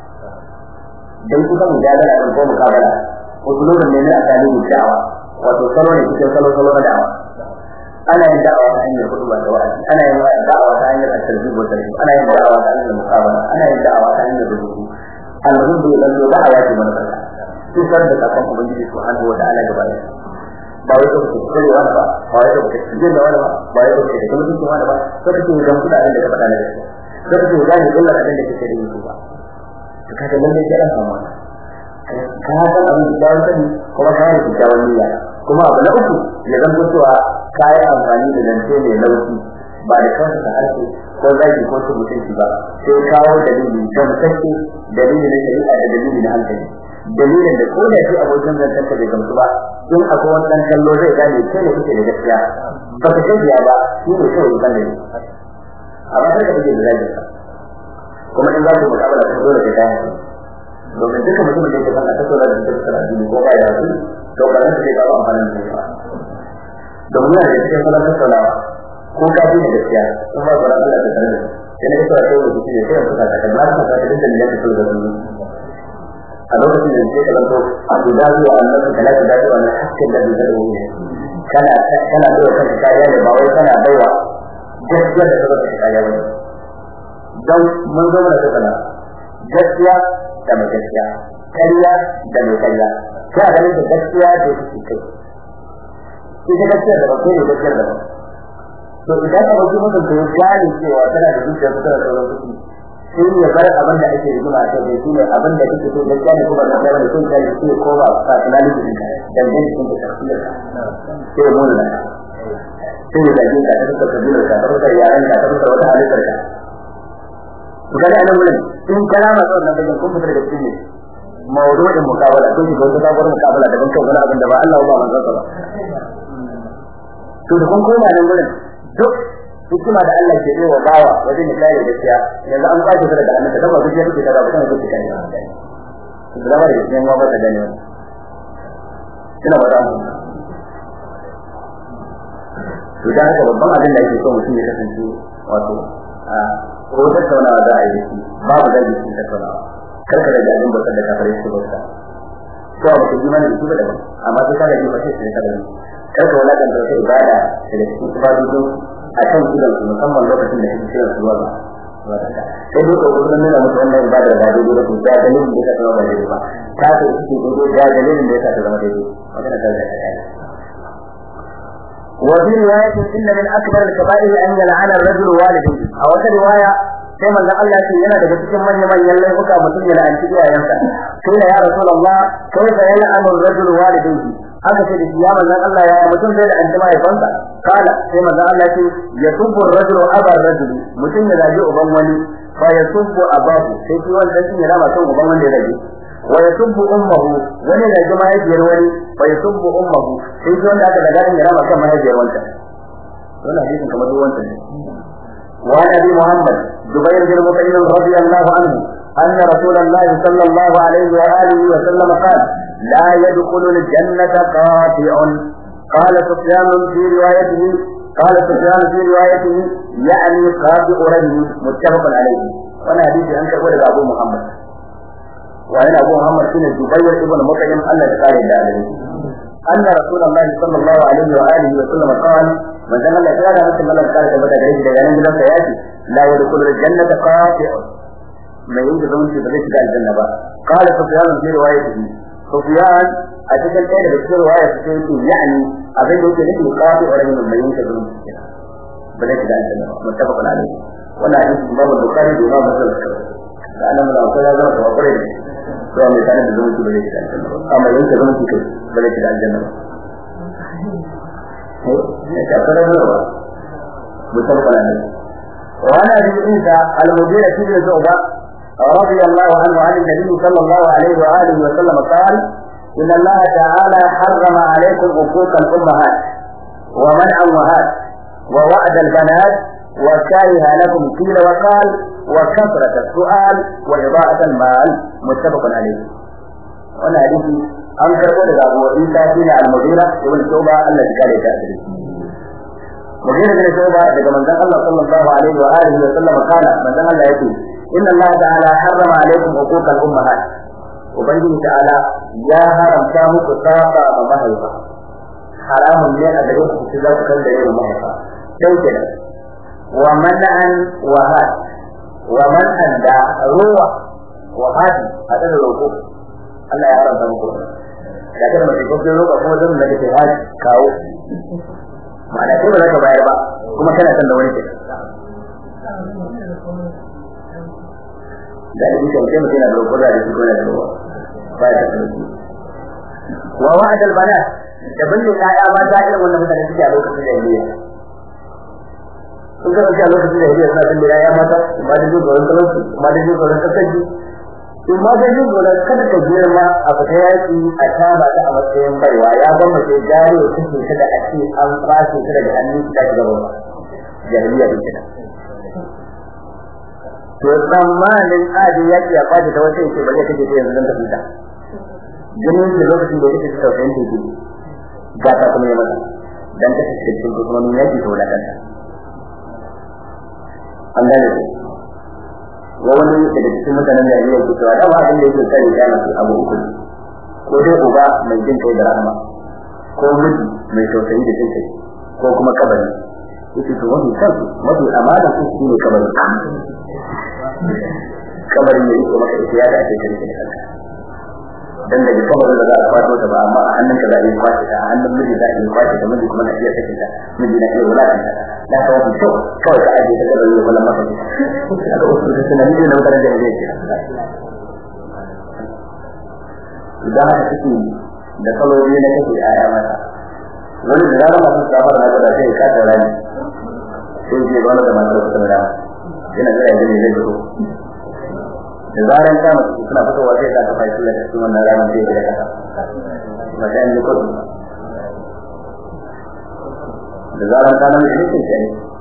dan kuka mujadala da ko mukabala ko lokacin ne a dalilin da'awa wato salo ne cikin salo na da'awa ana yin da'awa ta hanyar hutuba da wa'azi ana yin da'awa ta hanyar tarbiyyar wa tarbiyyah ana yin da'awa ta hanyar muqabala ana yin da'awa ta hanyar rubutu al-rubu da da'awa ce mana barka sai da kafin ubangiji subhanahu wa ta'ala gaba ne ba wai ko ku kare wani ba wai ko ku jin da wani ba wai ko ku da mutum wani ba ko ku dan kuda da ka faɗa ne ko ku ga ni illa da kake da yi ba to kaga lalle sai an samu ka san abin da ya sani kuma ka yi kyakkyawan niyya kuma abu na uku ya zama cewa ka yi amfani da zance mai lauki ba da kanka ta harshe ko zaki ko su mutunci ba sai kawo dalili don kake dalili na shari'a da dalili na hankali dalilin da ko da shi abokin zancen ka bai gamsu ba in akwai wani dan kallo zai gane kai ne kuke da gaskiya ba ka gaskiya ba shi ne kawai kan ne amma kada ka je da zaki kuma in za ku mukabala ko dole ka tashi domin duka mutumin da yake san a tattauna da tattalin addini ko ba ya su to ba zai ga amfanin da ba domin yana da cikin salon tattaunawa ko ka fi da gaskiya ko ba ga Allah da tare da shi ne kawai sai mutum ya sai ka ta kalma ka ta da dalilin da kake da su a lokacin da yake kalanto abu da zuwa annabi kala da zuwa na hakkin da zai dawo ne kana da kanka kariya ne ba wai kana baiwa gaskiya da zaka kariya ba dan mun zo da tattaunawa gaskiya da mai gaskiya kariya da mai kariya sai a ganin da gaskiya da take kai ita gaskiya da bakai da gaskiya da to idan ka bazu mutum da ya gane cewa tana da zuciya ta da sauran kuɗi sai ya bar abin da ake rigima a kai shi ne abin da kake so gaskiya ne kuma da kai da kun kai sai ko ba ka tunani da kanka dan din kun da tafsir sai mun da sai da jin ka ta kabila ka ta yaran ka ta wata halittar ka to kada anan wurin in kalama da wannan bayan kun fitar da cikin mawdu'in mukabala ko shi gobe sabuwar mukabala da ban kai wani abin da ba Allah ba manzo ba to da kun koma nan wurin duk hikima da Allah ke yi wa bawa wajen ya kare gaskiya yanzu an kwace daga annabi da ba duk yake da ba kuma duk kai da ba yin wa ba da gani ina ba da mu to da haka babban abin da yake so mutum ya kasance wato ko tattaunawa za a yi babu da yake tattaunawa karka da jami'in bakar da kafare su bauta ko ba ku imani da su ba daban amma sai ka da ji fashe sai ka da karka wala kan da ibada da cikin ibadodin a kan gidan su musamman lokacin da kake cewa zuwa ba sai duk ko gurin nuna musu wannan ibada da dai da ku da dalilin da ka zama da dai ba ka ce cikin dai da dalilin da ka zama dai wannan da ka kai وفي رواية إن من أكبر الكبائر أن يلعن الرجل والده أو رواية كما قال الله سيدنا تكتم من يمن يلعبك متن عن تجاه ينسى قيل يا رسول الله كيف يلعن الرجل والده هذا في الإسلام أن الله يا متن زيد عندما يفنس قال كما قال الله يسب الرجل أبا الرجل متن يلاجئ بمولي فيسب أباه سيكي والذي يلعب سوء بمولي رجل ويسب أمه ولي لجمع يجير ولي فيسب أمه سيكي والذي أكد يلعب كما يجير ولي ولا حديث كما دو ولي وعن أبي محمد جبير بن مطعم رضي الله عنه أن رسول الله صلى الله عليه وآله وسلم قال لا يدخل الجنة قاطع قال سفيان في روايته يعني قاطع رجل متفق عليه وانا حديث أنك قول أبو محمد وعن أبو محمد سنة جبير بن مطعم الله تعالى عليه أن رسول الله صلى الله عليه وآله وسلم قال من ذا الله تعالى مثل الله تعالى كبدا جريد لأنه جلس ياتي la yadkhulul jannata qati'un mai yanke zumunci ba zai shiga aljanna ba qala sufyan fi riwayatihi sufyan a cikin ɗaya daga cikin riwaya sai yake yani abin da yake nufi qati'u rahim mai yanke zumunci ba zai shiga aljanna ba muttafaqun alayhi wannan hadisi Imam Bukhari da Imam Muslim da annabi da akwai zama da kwarai to mai sanin da zumunci ba zai shiga aljanna ba amma yanke zumunci kai ba zai shiga aljanna ba ya fara zuwa muttafaqun alayhi وعن ابي عيسى المغيرة بن شعبة رضي الله عنه عن النبي صلى الله عليه واله وسلم قال ان الله تعالى حرم عليكم عقوق الامهات ومنع الامهات ووعد البنات وكره لكم قيل وقال وكثرة السؤال وإضاعة المال متفق عليه. وانا حديث انكر ولد ابو عيسى بن المغيرة بن شعبة الذي قال يتأثر مغيرة بن شعبة daga manzon Allah sallallahu alaihi wa alihi wa sallam kana manzon Allah yake inna Allah ta'ala harrama alaikum huquq al-ummahat ubangiji ta'ala ya haramta muku saba ma mahaifa haramun ne a gare ku ku zaka kan da yayin mahaifa sai kenan wa man'an wa had wa man'an da ruwa wa had hada da roko Allah ya haramta muku da kada mutum ko roƙa kuma zan da ke had kawo ma'ana kai ba za ka bayar ba kuma kana san da wani ke da yake kan kai mutum da roƙo da shi ko da ruwa ba ya san wa wa'ad al-bana da binne kaya ba ta irin wannan mutane suke a lokacin da yake sun ga a lokacin da yake suna bin da ya mata ba da jin tsoron talauci ba da jin tsoron kasance in ma da jin tsoron kada ka girma a fita yaki a taba ta a matsayin baiwa ya ban mace jari ya kashe ta da ake an kwashe ta daga hannun ta ga gaba jahiliya din kenan to zamanin adi yaki ya kwace ta wace ce balle kake ta yanzu dan ta fita jinin da lokacin da yake ta tausayin ta ga ta kuma ya mata dan ta kashe cikin kuma yaki ta wadanta an gane wani daga cikin mutanen da yake cewa da ba abin da yake kare ya mutu abu uku ko dai uba mai jin kai da rahama ko miji mai tausayi da jin kai ko kuma kabari yake to wani kansu mafi amana su ne kabari kabari ne ko maka ita ya da ake kare da kanka dan daga kabarin da za a kwato ta ba amma a hannun ka za a yi kwace ta a hannun miji za a yi kwace ta miji kuma na iya sake ta miji na iya wulakanta da ka wani kyau kawai ka ajiye ta kabari wala masa daga wasu da suna miji na mutanen da zai ce idan haka suke da kalori na kake a ya mata wani da zarar masu safar na gwada sai ka tara ne sai ke wani da masu wasu da dama yana zai yanzu ne zai fito da zaran kama suna fitowa sai ka kafa shi da cikin wannan ranar sai da kasa ba sai ne kudu da zaran kana mai cikin shi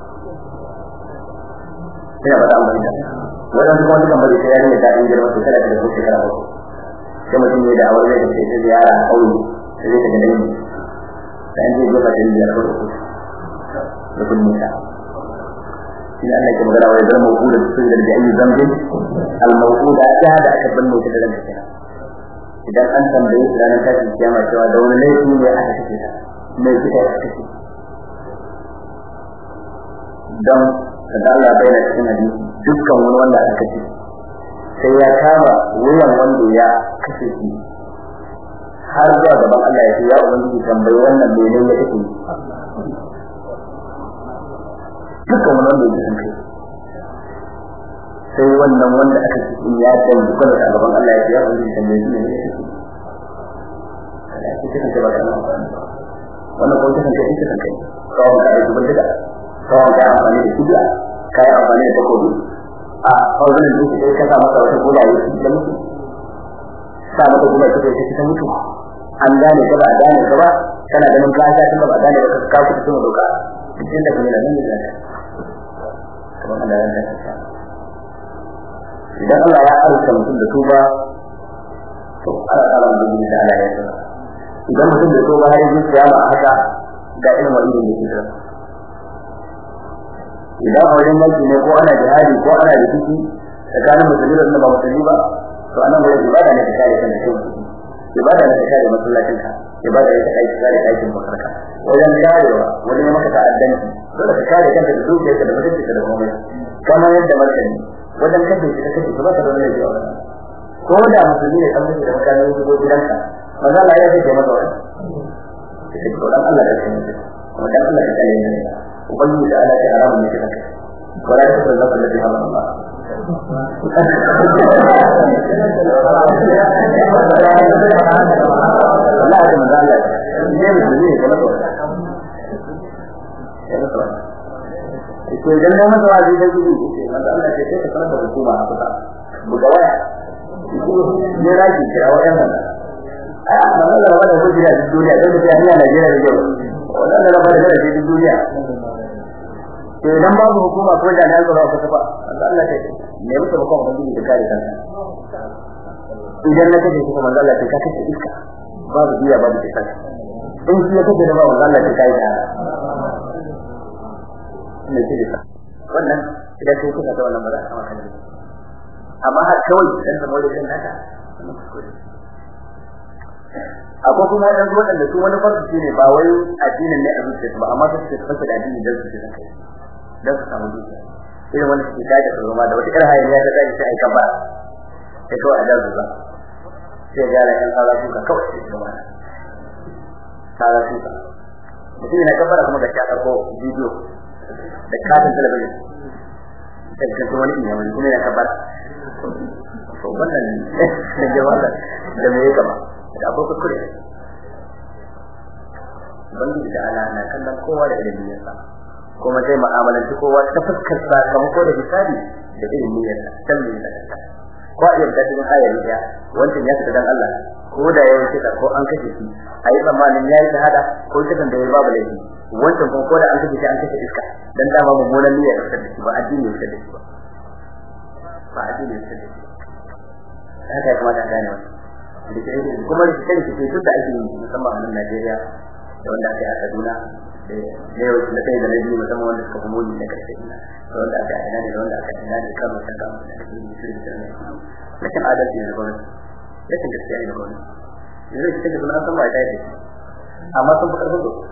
sai ba ta amfani da wannan kuma dukan bari sai ya ne da in girma sai kada da kuke kara ba sai mutum ne da aure da sai ziyara a kauye sai ka ga dai sai ne ga fadin da ko da kun musa in Allah ya magana wa yadda mawuda sun da ayi zambin al-mawuda da aka banne ta da ranka idan an tambaye shi ranar tashin kiyama cewa da wani laifi ne aka kace ta mai kika aka kace dan kada Allah ya bayyana cikin hadisi dukkan wani wanda aka kace sai ya kama wuyan wanda ya kace shi har zuwa gaban Allah ya ce ya ubangiji tambayi wannan menene ya kace dukkan wani wanda ya kace sai wannan wanda aka ce ya tambayi kuma da gaban Allah ya ce ya ubangiji tambayi menene ya kace kike ba kana wannan ko kike kike kike kawai ka yi duka kawai ka amfani da kudi kai amfani da takobi a kawai da kike ka sa masa wata kula yi da mutu sa mata kula kike kike mutu an gane ka ba gane ka ba kana ganin ka ta tunda ba gane ba ka ku tuna doka cikin da kuma nan ne kuma Allah ya tsaya idan Allah ya arsa mutum da tuba to Allah ta rabu da Allah ya tsaya idan mutum da tuba har yi kiyama haka ga irin wani da yake da idan a wajen yanki ne ko ana jihadi ko ana rikici tsakanin musulmi da ba musulmi ba to anan gurin ibada ne ta kare kan shi ibada ne ta kare masallacin ka ibada ne ta kare aikin makarka wajen karewa wajen maka ta'addanci dole ka kare kanka da dukiyarka da mutuncinka da komai kamar yadda martani wajen kashe shi da kashe shi ba ka da wani yawa ko da musulmi ne kan da mutane su go gidanka maza Allah ya ce maka wani sai ko dan Allah da kai kuma dan Allah ya kare ni ubangi da Allah ya haramu ne kake wala ta da Allah da Allah Allah ya maza Allah ne musulmi ne kuma ko idan na masa wazi da gudu manzo Allah ya ce ka sanar da hukuma a kusa buga waya ne raji kira wayan nan manzo Allah ya bada hujja da duniya da mutane a Najeriya da yau wannan da bada da duniya to idan babu hukuma ko da nan ba ku tafa manzo Allah ya ce ne mutum ko ban da kare kanka idan na kace kuma manzo Allah ya ce ka kace iska babu biya babu kisa in shi ya kace da babu Allah ya kai da ne ce da wannan idan kai kuka da wannan ba za ka maka ne amma har kawai dan da mole din naka akwai kuma dan wadanda su wani farko ne ba wai addinin ne a zuciya ba amma su suke fasa da addini dan su da kai dan su samu dukiya irin wani suke kaje su ma da wata irin hayaniya ta kai sai aika ba sai kawai a dazu ba sai ga ran fara suka kawai sai kuma fara suka mutum yana kafara kuma ga ta ko bidiyo da katin talabijin da kan wani ne wani kuma ya kabar to wannan ne jawaba da me yake ba da abokan kure bangi da ala na kallon kowa da ilimin sa kuma sai mu'amalanci kowa ta fuskar sakamako da hisabi da ilimin sa tambaye da ko a yadda cikin ayar ya wancan ya fita dan Allah ko da yayin kisa ko an kashe shi ayi tsammanin yayi shahada ko kisan da ya babu laifi wancan kuma ko da an kashe shi an kashe iska dan dama mummunan niyyar da take ba addini ne take ba addini ne take haka kuma da gane wannan kuma da take take duk da ake yi musamman a Najeriya da wanda ake a Kaduna da yau da kai da nabi musamman wanda suka kuma yi da karshe ina da wanda aka ina da wanda aka ina da karo ta ga da take yi shirin da ne lakin adalci ne da gwamnati lakin gaskiya ne da gwamnati yanzu take kuma san ba ta yi amma sun fi karfin doka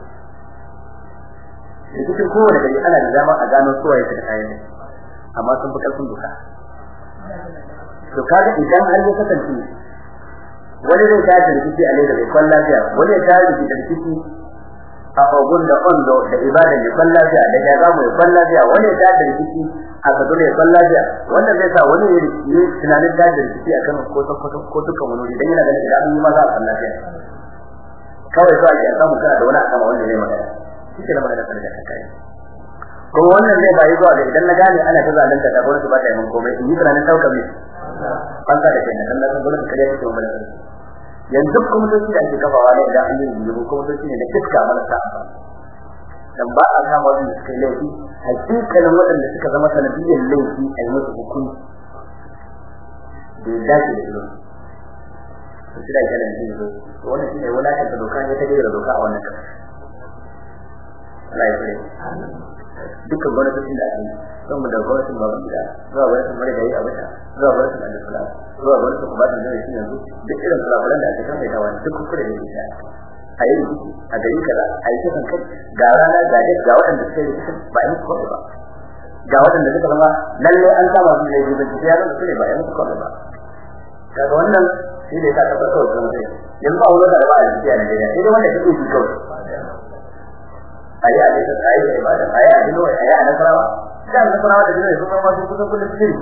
cikin kowane gari ana da dama a gano suwa yake da kayan amma sun fi karfin doka to kaga idan har ya kasance wani zai tashi rikici a leda bai kwan lafiya wani ya tashi da rikici a ogun da ondo da ibadan ya kwan lafiya da jagamu ya kwan lafiya wani ya tashi rikici a kaduna ya kwan lafiya wannan zai sa wani ya yi tunanin tashi rikici a kan ko dukkan wani wuri don yana ganin idan an yi maza a kwan lafiya kawai zuwa ke a samu kana da wani a sama wanda zai magana shi ke da magana sanar da kakai kuma wannan zai bayi zuwa ga idan na gane ana ta zalunta ta gwamnati ba ta yi min komai in yi tunanin ɗaukar mai banza da kai na kan lafiya gwamnati kare ta kuma da yanzu kuma da shi ake kafawa ne idan an yi rubutu kuma da shi ne da kiska marasa dan ba a kama wanda suka yi laifi hakikalin waɗanda suka zama sanadiyyar laifi a yi musu hukunci da ya dace da ilimi to shi da ke da shi ne wannan shi ne wulaƙanta doka ne ta gida doka a wannan kasa Allah ya kare dukkan gwamnatin da ake saboda da gwamnatin ba wanda zuwa gwamnatin mara gari a wata zuwa gwamnatin da kula zuwa gwamnatin ba da zai shi yanzu duk irin kulakulan da ake kamar dawa duk kuskure ne ya a yi a gari kaza a yi kisan kai ga rana ga duk ga waɗanda suka yi kisan ba yin kawai ba ga waɗanda suka zama lalle an kama su da yi bincike ya zama su ne ba yin kawai ba kaga wannan shi ne ta tabbata kawai zama sai yanzu ba wani da ba a yi a Najeriya sai dai wanda ya ke kawai ayi a cikin ayi da ibada ayi a dino ayi a nasarawa dan nasarawa da dino sun ma sun kusa kullun cikin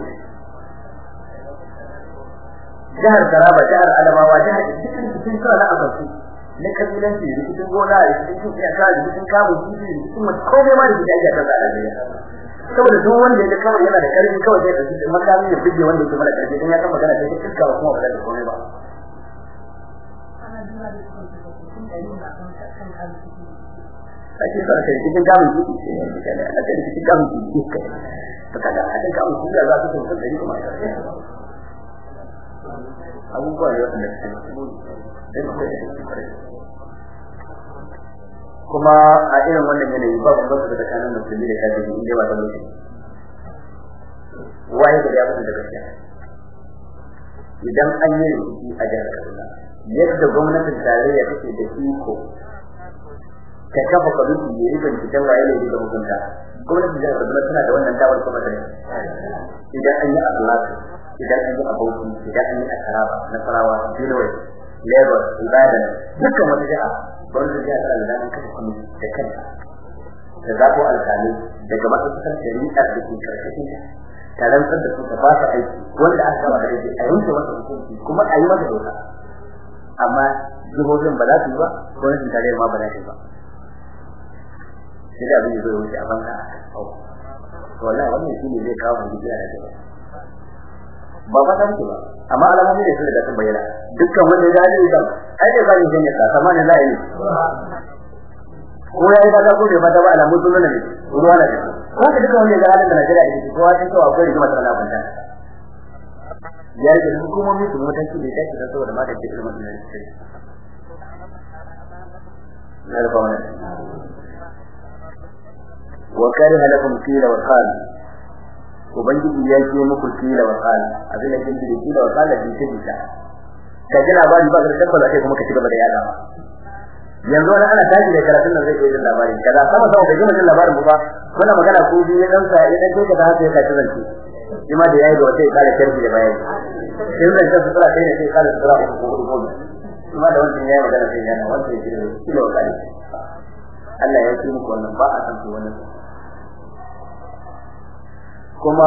jihar Taraba jihar Adamawa jihar cikin sura na abasu ne kabilanci cikin gona cikin iyaka cikin kabu cikin komai ma da yake aka tsara da saboda duk wanda ya kawai yana da karfi kawai sai da makami ya fije wanda yake mara karfi dan ya san magana sai iska kuma ba da komai ba ake sa kai cikin gamin ciki ne ake cikin gamin ciki kai to kaga a cikin gamin ciki za su san da kuma abubuwa ne wanda kuma a irin wannan yanayi ba ban da tsakanin musulmi da kafiri inda ba ta lokaci wai da ya mutu da gaskiya idan an yi rikici a jihar Kaduna yadda gwamnatin tarayya take da iko ka kafa kaduki yayi binciken waye ne da hukunta gwamnati da Kaduna tana da wannan dawar kuma da idan an yi Allah idan an yi abauki idan an yi akaraba nasarawa Benue Lagos Ibadan dukkan wata jiha gwamnati ta tsara da kafa kuma da kanta da zabo alƙalai daga matakan shari'a da ke karkashin ta rantsar da su ta ba su aiki wanda aka saba da aiki a yanke masa hukunci kuma a yi masa doka amma jihohin ba za su yi ba gwamnatin tarayya ma ba za ta yi ba sai da abin da zai wuce a banka wallahi wannan shine zai kawo mu gidiya da gaba ba ba san ba amma alamomi da su da sun bayyana dukkan wanda ya ji idan ai da zai janye ka sama ne zai yi ko yayi da ko da ba alamu sun nuna ne ruwa ne ko da dukkan wanda ya ga da Najeriya da shi kowa sai to akwai rigima tsakanin abunta ya yi hukumomi su mutanci da take da saboda ma da ke irin wannan shi na da bawana wa kariha lakum qila wa qala ubangiji ya ce muku qila wa qala abin da kin da qila wa qala din take ta kaje labari ba da tabbata sai kuma ka ci gaba da yada yanzu wani ana tashi da karatun nan zai yi da labari kaza sama sama da jin labarin ba kuna magana ko biye dan sa idan kai ka haka ya kaci zance kuma da yayi da wata ya kare karfi da bayani in zan tafi tsara kai ne sai kare tsara ko ko kuma da wannan yayi magana sai yana wannan yake kilo kare Allah ya ce muku wannan ba a san su wannan kuma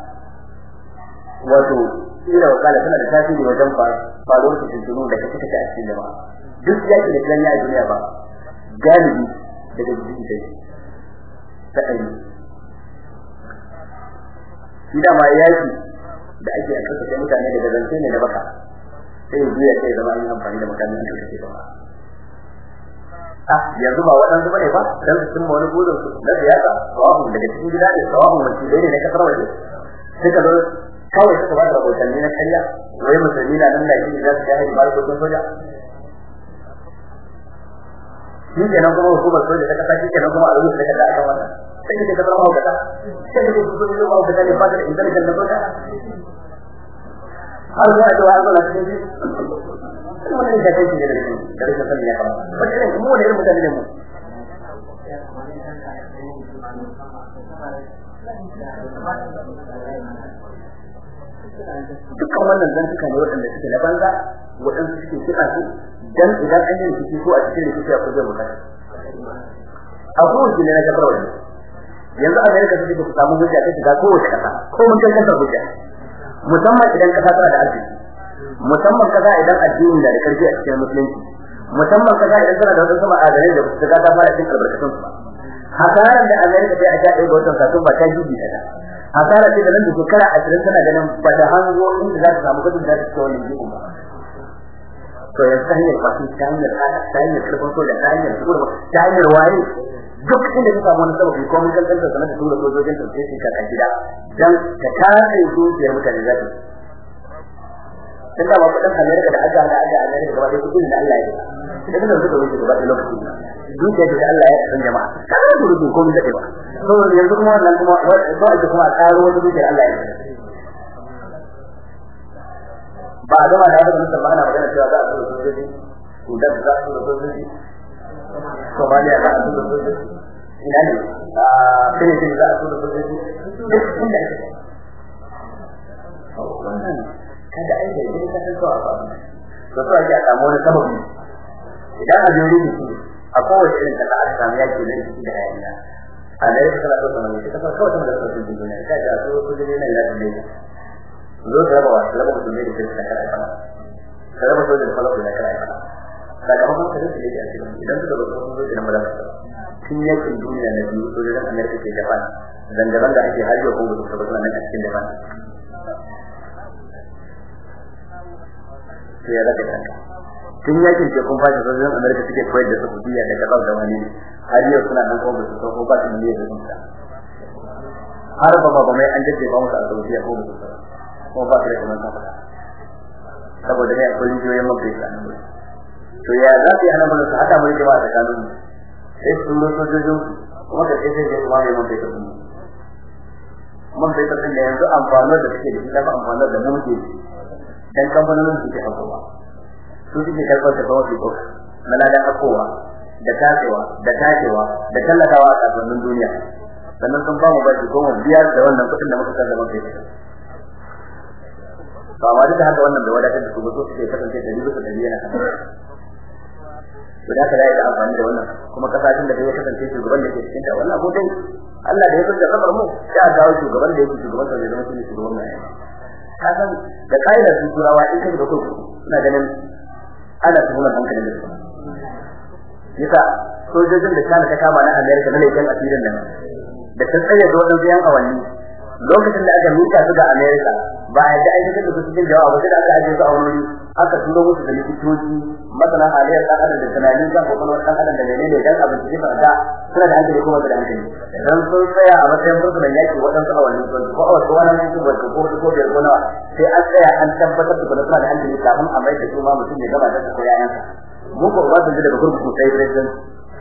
wato kila wakala tana da tasiri wajen faruwar fitintunu da kake a cikin jama'a duk yaki da kan yayi duniya ba galibi daga jiki sai ta ai shi da ma yaki da ake a kasance mutane daga zance ne da baka sai biya sai zama yin amfani da makamin da kake ba yanzu ba wadansu bane ba dan sun mu wani burin su da siyasa sawabu daga cikin gida ne sawabu mace dai ne na kasar waje sai ka zo kawai suka ba da rahotanni na kariya wai musulmi na nan da shi da su kai ba ko soja shi kenan kuma hukumar soja ta kasa shi kenan kuma a rubuta da kada aka wannan sai ka zama hukata sai ka zo da hukata ne ba da intelligence da soja har zuwa da wa'azi na cikin wannan da kai ne da rashin sani ya kama wannan mu ne mutane ne mu dukkan wannan dan suka ne wadanda suke na banza wadanda suke kira su dan idan an yi ciki ko a cikin ciki akwai zai mutane abubuwan ne na gabar wani yanzu America take ku samu hujja ta shiga kowace kasa ko mun kai kasar hujja musamman idan kasa tana da arziki musamman kaza idan addini da karfi a cikin musulunci musamman kaza idan tana da wasu ma'adanai da su ga ta fara cikin albarkatun su hasaran da America ta aka yi wannan kasuwa ba ta jibi da hasara ce da nan da shekara 20 tana ganin ba da hango inda za ta samu kudin da ta ci wannan jibi ba to ya sanya fasin tanyar haka tanyar karfin soja tanyar turba tanyar waye duk inda ka samu wani sababi ko mun kallon sanar da tura sojojin da sai ka gida dan ka kare zuciyar mutane zaki tunda ba kudin America da aka America gaba da kudin da Allah ya yi idan da suka wuce gaba da lokaci dukiyar da Allah ya san jama'a kada ku rubu ko mun dade ba to yanzu kuma wannan kuma ba kuma a tsaro wata dukiyar Allah ya yi ba da ma da haka mutum ba na magana cewa za a zo sojoji ko da za a zo sojoji Somalia za a zo sojoji ina ne Philippines za a zo sojoji duk inda wannan kada ai da idan ka tsaya a ba to to ake samu wani sababi idan a jori ne a kowace irin da aka samu yaki da shi da hayaniya a da yake kana so kamar ne ka kawai da sojoji ne ka ga sojoji ne da ne zo da ba wasu labar da ne da shi da kai ba da ba so da falak da kai ba sakamakon kada su yi a cikin idan suka ba su zo da mala tun yakin duniya na biyu so da America ke Japan zangaban da ake hariyo ko su ba nan a cikin Japan sai ya rage kanka tun yakin ke kun fashi so da America suke koyar da Saudiya da Japan da wani hariyo suna nan ko su ko ba su ne da su har ba mai an jaje ba mu a Saudiya ko su ko ba kare kuma ka fada saboda ne akwai jiyoyin mafi sanan to ya za ta hana mun hada mun jama'a da kanun sai sun zo sojojin kuma da sai sai kuma mai mafi sanan mun bai tafi da yanzu amfani da take da ita ba amfani da mu ke dan kamfanonin su ke hakowa su suke karɓar da kawai ko na da hakowa da tacewa da tallatawa a kasuwannin duniya sannan sun ba mu bashi ko mu biyar da wannan kudin da muka sallama kai ba ma da haka wannan da wadatar da su ba so suke kasance da riba da yana to da kada ya amfani da wannan kuma kasashen da ya kasance shugaban da ke cikin ta wannan abu dai Allah da ya fada kamar mu sai a dawo shugaban da yake shugaban da zama shi shugaban mai kasan da kaidar su turawa in kaje da ku suna ganin ana tuhumar hankalin da su yasa sojojin da kana ta kama na America na leƙen asirin nan da ta tsaye da wannan bayan awanni lokacin da aka mika su ga America ba a ga aikin da su cikin jawabi sai da aka aje su a wuri aka turo musu da likitoci masana halayyar dan adam da tunanin kan kokarin dan adam da menene dan abin da ba da suna da hankali kuma da hankali dan sun tsaya a matsayin fursunan yaki wadansu awanni ko a wasu wannan su ba ko biyar ko nawa sai an tsaya an tabbatar da kuma suna da hankali kafin a mai da su ma mutum ya gaba da su yayansa mu ko ba su daga gurgurku sai president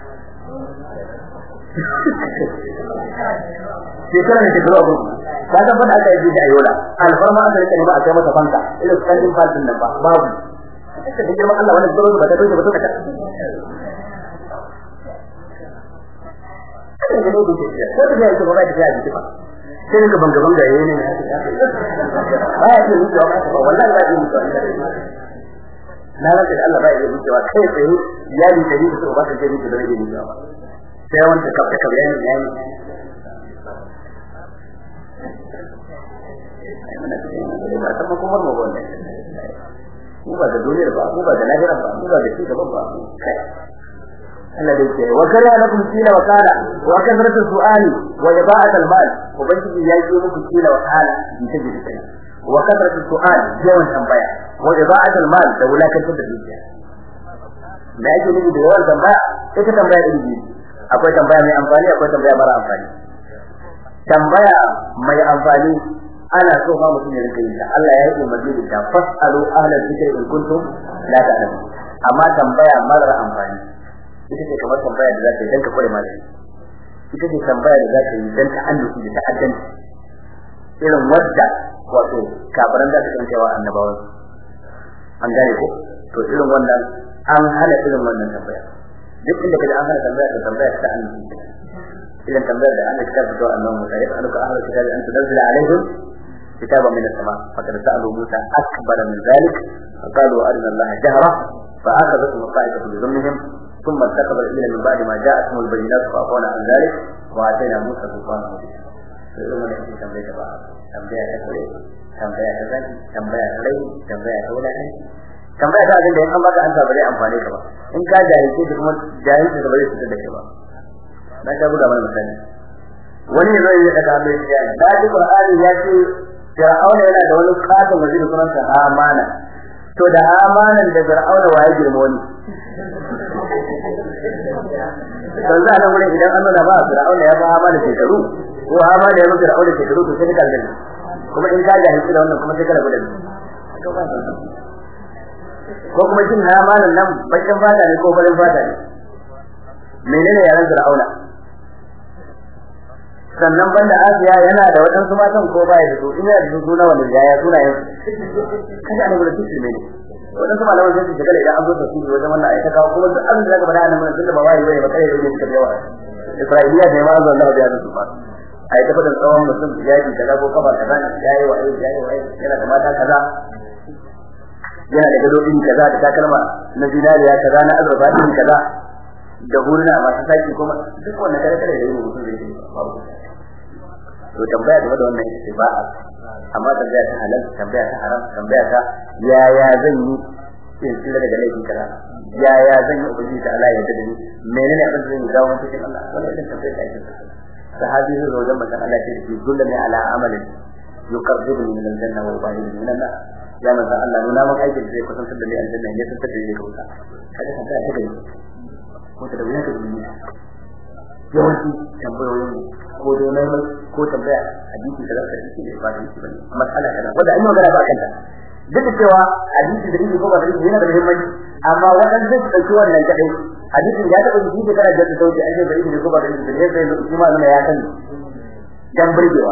shekara ne shekaru abu ka ga fada aka yi da ayola alfarma aka rike ba a kai masa fanka ila standing falsin nan ba babu ita da girman Allah wannan tsoro ba ta doke ba to ka kada ne ne duke ko da yake ba da ya ji ba sai ka banga yayin ne ba ya ce ni da wallahi ba ji na rage da Allah ba ya yi cewa kai tsaye iyali da ni da ba ta je ni da rage ni ba sai wanda ka bayani yayi ba ta kuma mu wannan mu ba da duniyar ba mu ba da lahira ba mu ba da shi gaban ba Allah dai ce wa kana lakum kila wa kana wa kasratu su'ali wa iba'at al-mal ubangiji ya yi muku kila wa kana bi ta ji kai wa kasratu su'ali yawan tambaya wa iba'at al-mal da wulakantar da dukiya da yake nufi da yawan tambaya sai ka tambaya da dukiya akwai tambaya mai amfani akwai tambaya mara amfani tambaya mai amfani ana so ma mutum ya rinka yin ta Allah ya yi umarni da fasalu ahlal zikri in kuntum la ta'lamun amma tambaya mara amfani ita ce kamar tambaya da zaka yi dan ka kore malami ita ce tambaya da zaka yi dan ta annuci da ta'addanci irin wadda wato kabaran da suka cewa annabawan an gane ko to irin wannan an hana irin wannan tambaya duk inda kaje an hana tambaya ta annuci idan tambayar da Allah ya tabbata annabawan Musa ya aluka ahlul kitabi an tunzila alaihim كتابا من السماء فقد سألوا موسى أكبر من ذلك فقالوا أرنا الله جهرة فأخذتهم الصاعقة بظلمهم ثم اتخذ الإله من بعد ما جاءتهم البينات فأعطونا عن ذلك وآتينا موسى سلطانا مبينا فإذا ما نحن تنبيه بعض تنبيه تقولي تنبيه تزكي تنبيه تلي تنبيه تولاني تنبيه تأذن لهم أن بك أنت بريء أنفانيك با إن كان جاهلتي تكون جاهلتي تبريء ستدك با ما شابه دعوان مثالي wani zai yi daga mai jiyani da ji Qur'ani ya ce Fir'auna yana da wani katon waziri sunan sa Hamana to da Hamanan da Fir'auna waye girma wani dan za nan wurin idan an nuna ba Fir'auna ya ba Hamana shekaru ko Hamana ya ba Fir'auna shekaru to sai ka gani kuma in ka jahilci da wannan kuma sai ka rabu da ko kuma shin Hamanan nan bakin fata ne ko farin fata ne menene yaran Fir'auna sannan banda Asiya yana da wadansu matan ko baya da su ina da su nawa ne ya sunayen kada ne gurin su ne wadansu malaman sai su ga idan an zo da su wajen wannan ai ta kawo kuma duk abin da zaka bada nan tunda ba wai bane ba kai da suka yawa Isra'iliya da ma Allah ya da su ba ai ta fadan tsawon mutum yaji da ko kafa kaza yayi wa yana da mata kaza yana da gado din kaza da takalma na zinariya kaza na azurfa din kaza da hurna masu saki kuma duk wannan kare da yayi mutum zai yi babu to tambaya da wannan ita ba amma tambaya ta halal tambaya ta haram tambaya ta yaya zan yi in tsira daga laifin kaza yaya zan yi ubangiji ta Allah ya yarda da ni menene abin da zan yi dawo cikin Allah wannan ita tambaya ta ake sahabi ne rojan manzon Allah ce ki dullani ala amalin yuqarribuni min al-janna wa yubayyinu min an-nar ya manzon Allah nuna mun aikin da zai kusantar da ni aljanna ne sun tabbata ne ka wuta kada ka ta gani ko da wuya ka duniya yawanci tambayoyin ko dai mai ko tambaya hadisi da zaka yi ne ba da shi bane masala kana wanda an yi magana ba kanta duk da cewa hadisi da yake ko ba da yake yana da muhimmanci amma wannan zai dauki wannan kadai hadisin ya taba yi da kana da sauki an ce da yake ko ba da yake da sai kuma nan ya sani dan burgewa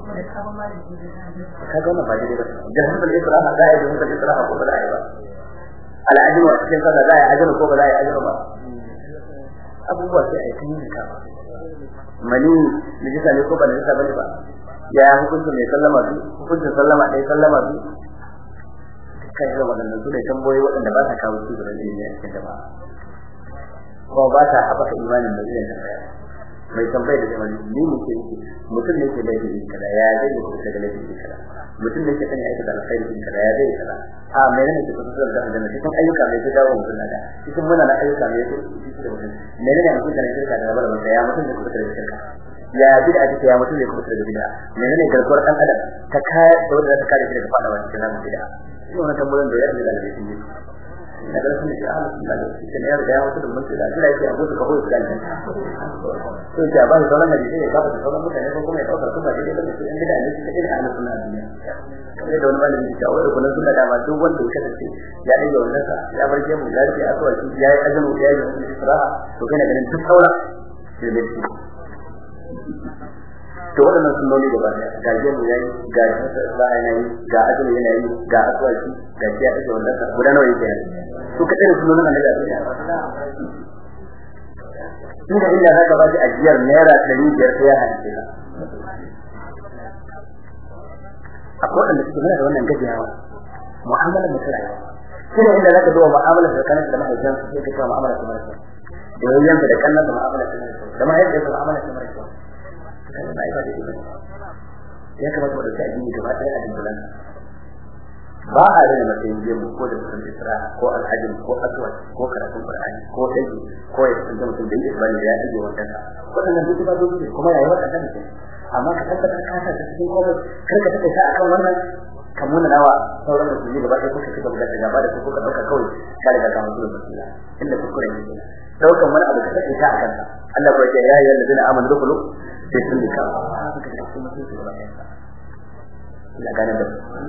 kaga wannan ba dai ba jahannam al-ikraha da ya da ikraha ko ba da ba al-ajru wa cikin kaza da ya ajru ko ba da ya ajru ba abubuwa sai a yi tun ka mani najisa ne ko ba najisa bane ba ya hukunta mai sallama su hukunta sallama dai sallama su kai da wadannan su ne tamboyi wadanda ba ta kawo su da ilimi a cikin jama'a ko ba ta haɓaka imanin mai yin tambaya mai tambayar da jama'a ne muke yi mutum ne ke da yake kada ya zai yi daga laifin kada mutum ne ke sani aika da alkhairi din kada ya zai kada a menene ke kusa da aljanna cikin ayyuka mai ta dawo mutum da cikin muna na ayyuka mai ta da mutum menene mutum da shirka da rabar ya mutum ne kusa da shirka ya bid'a take ya mutum ne kusa da bid'a menene garkuwar dan adam ta kai da wanda ta kare shi daga fadawa cikin nan bid'a shi wannan tambayoyin da ya yi da alheri ne da sun ce Allah subhanahu wa ta'ala ya riga wasu da mun da Allah yake abu da kawai da aljanna to ya ba da sauran hadisi ne ba da sauran mutane ko kuma ya dauka kuma da dai su inda da su take da Allah sunna duniya kamar da wani malami ya ce kullun sunna da ma duk wanda ya kasance ya dage wannan sa ya barke mu lafiya aka wace ya yi azumi ya yi isra'a to kana ganin duk sauran sai da shi to wannan sunnoni gaba daya ga jemu yayi ga isra'a yayi ga azumi yayi ga aswaki ga ya dage wannan sa guda nawa yake su kaɗai da sunan Allah ya inda illa haka ba shi ajiyar naira 500 sai ya halice ka akwai wanda suke mana da wannan gajiyawa mu'amalar mutarayya kina inda zaka duba mu'amalar da kana da mahaifanka sai ka kawo mu'amalar da mahaifanka da yayyanka da kannan da mu'amalar da mahaifanka da mu'amalar da mahaifanka ya kamata mu da addini gaba ɗaya a dinkulan ba a rage matsayin gemu ko da mutum Isra ko alhajin ko aswad ko karatun Qur'ani ko dai ko ya san mutum da yake bani ya dige wannan wannan duk ba dole ne kuma yayi wannan ne amma ka tabbatar ka ta cikin komai kar ka take ta akan wannan kamar nawa sauran da su gaba ɗaya kuka kika buga da gaba da ku ka dauka kawai ka riga ka mutu da Allah inda kuskure ne daukan wani abu da take ta akan Allah ko ya ya allazina amanu dukulu sai sun dika kuka da kuma su gaba ɗaya ila gane da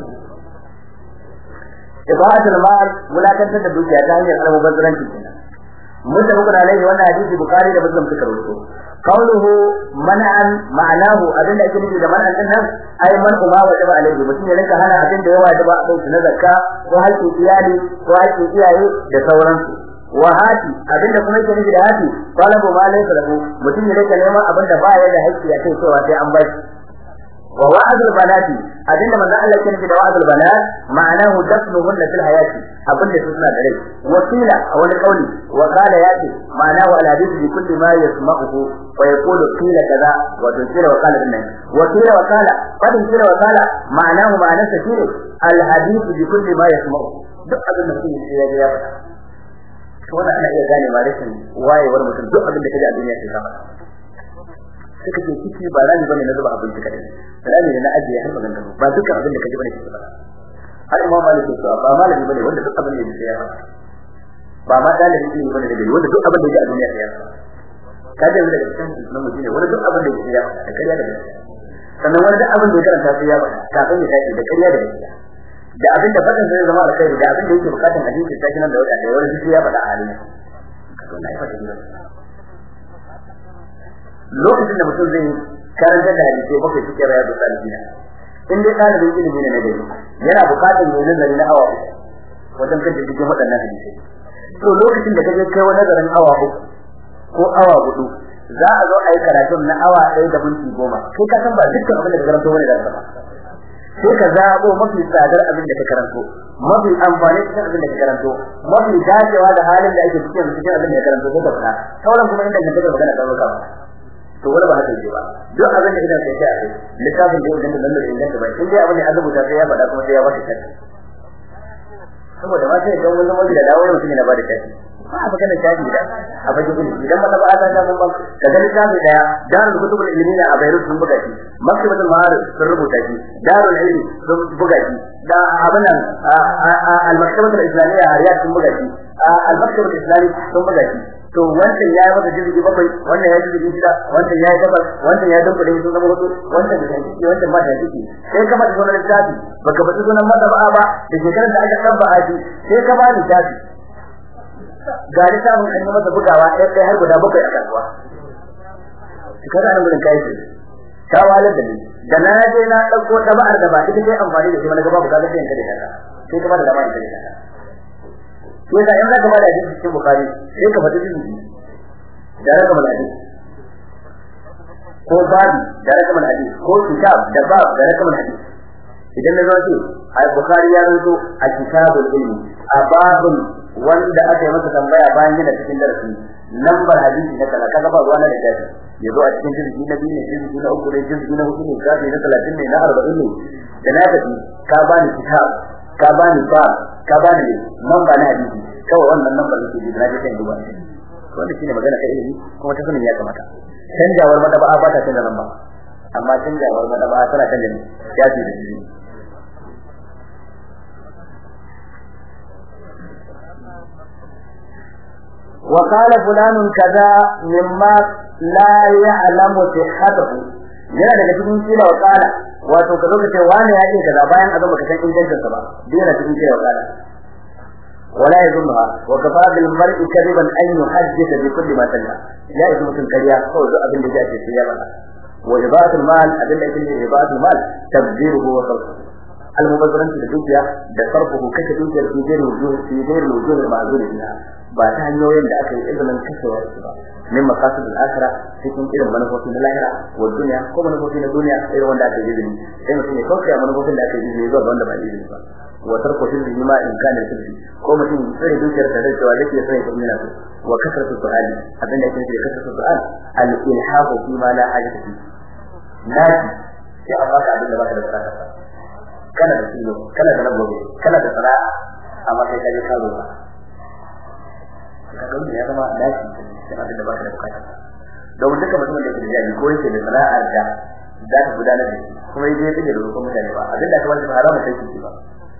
ibadatul mal mulakantar da dukiya ta hanyar almubazzaranci kenan mutabakun alaihi wannan hadisi bukhari da muslim suka rawaito qawluhu man'an ma'anahu abinda ake nufi da man'an din nan ai man kuma wajaba alaihi mutum ya rinka hana abin da ya wajaba a kai na zakka ko haƙƙin iyali ko haƙƙin iyaye da sauransu wa hati abinda kuma yake nufi da hati talabu ma laysa lahu mutum ya rinka neman abin da ba ya da haƙƙi a kai cewa sai an bashi wa wa'dul banati abinda manzo Allah yake nufi da wa'dul banat ma'anahu dafnuhunna fil hayati abinda su suna da rai wakila a wani kauli wa qala yati ma'anahu al hadith bi kulli ma yasma'uhu wa yaqulu qila kaza wa qila wa qala dinnan wa qila wa qala fadin qila wa qala ma'anahu ma'anasa shine al hadith bi kulli ma yasma'uhu duk abinda su ya ga ya faɗa to wannan ana iya gane ma rashin wayewar mutum duk abinda kaje a duniya sai ka faɗa suka ce ciki ba rani bane na zuba abinci kadai rani ne na ajiye har magana ba duka abin da kaji bane kike ba har imam malik to ba malami bane wanda duk abin da yake ya ba ma dalibi ne bane da wanda duk abin da yake a duniya ya kaje wanda da cikin sunan mutum ne wanda duk abin da yake ya da kariya da sannan wanda duk abin da yake karanta sai ya ba kafin ya tafi da kariya da gaskiya da abin da fadin zai zama alkhairi da abin da yake bukatun hadisi sai nan da wanda wani duk ya faɗa a halin to na yi fata lokacin da mutum zai karanta da hadisi bakwai cikin rayuwar salihina in dai ɗalibin ilimi ne na gari yana buƙatar yin nazari na awa uku wajen kan cikin waɗannan hadisi to lokacin da kaje kai wani nazarin awa uku ko awa hudu za a zo a yi karatun na awa 1 da minti 10 kai ka san ba dukkan abin da ka karanto wani da ka ba sai ka zaɓo mafi tsadar abin da ka karanto mafi amfani cikin abin da ka karanto mafi dacewa da halin da ake cikin abin da ka karanto ko ka faɗa sauran kuma inda ka taɓa magana ka zo ka to wala ba haka yake ba duk abin da idan sai ya ce littafin da yake da inganta ba in dai abin da an rubuta sai ya faɗa kuma sai ya wata kai saboda ma sai dan wannan wanda da dawo mutum yana ba da kai ba a magana tafi da a bakin ilimi idan mata ba ta mun ba kaga littafi daya darul kutubul ilmiya a Beirut sun buga shi maktabatul ma'arif sun rubuta shi darul ilmi sun buga shi da abinan al-maktabatul islamiyya a Riyadh sun buga shi al-maktabatul islami sun buga shi to wannan yayi maka jirgi bakwai wannan yayi jirgi shida wannan yayi takwas wannan yayi dunkule sun zama hudu wannan da take wannan ba ta take sai ka bada sunan littafi baka bada sunan madaba ba da shekarar da aka tabbata shi sai ka bani littafi ga littafin an yi masa bugawa ɗaya har guda bakwai a kasuwa kada nan gurin kai ta walar da ni da na je na dauko taba'ar da ba ita sai amfani da shi mana gaba bukatar da yanka da haka sai ka bada da mai da haka to da yanzu ka bada cikin Bukhari sai ka fadi dinki da rakaman hadisi ko babi da rakaman hadisi ko kitab da bab da rakaman hadisi idan na zo ce al-Bukhari ya rubuto a kitabul ilmi a babun wanda aka yi masa tambaya bayan yana cikin darasi lambar hadisi na kaza kaga ba ruwa na da dace yazo a cikin juz'i na 2 ne juz'i na 3 ne juz'i na 4 ne juz'i na 30 ne na 40 ne da na tafi ka bani kitab ka bani ba ka bani lamba na hadisi kawai wannan lambar da ke da na cikin duba wanda shine magana ta ilimi kuma ta sanin ya kamata canjawar madaba ba ta canza lamba amma canjawar madaba tana canza ne ya ce da shi وقال فلان كذا مما لا يعلم صحته yana daga cikin kila wakala wato ka zo ka ce wani ya ce kaza bayan azan baka san ingancin sa ba dole cikin kila wakala wala yadunha wa kafa bil mar'i kadiban an yuhaddith bi kulli ma salla ya yi mutun kariya ko duk abin da yake sai ya bada wa ibatul mal abin da yake ibatul mal tabdiruhu wa sarfu al mubazzaran da dukiya da sarfuhu kace dukiyar fi gairu wujuh ma'zulina ba ta hanyoyin da aka yi izinin kashewa su ba min maqasid al-akhirah cikin irin manufofin na lahira wa dunya ko manufofin na duniya irin wanda aka yi izini sai mutum ya kauce manufofin da aka yi izini zuwa wanda ba izini ba wa tarku tilbi ma in kana tilbi ko mutum sai dukiyar da cewa yake sai ya kuma su wa kasratu su'ali abin da yake kasratu su'al al-ilhaq fi ma la hajata fi naji ya abaka abin da baka da tsaka kana da ciwo kana da nabobi kana da sana'a amma kai kaje ka zo kaga ya zama dashi sai abin da baka da bukata don duka mutum da yake da jari ko yake da sana'ar da za ta gudanar da shi kuma yaje yake da roƙon mutane ba abin da kamar haramun sai shi ba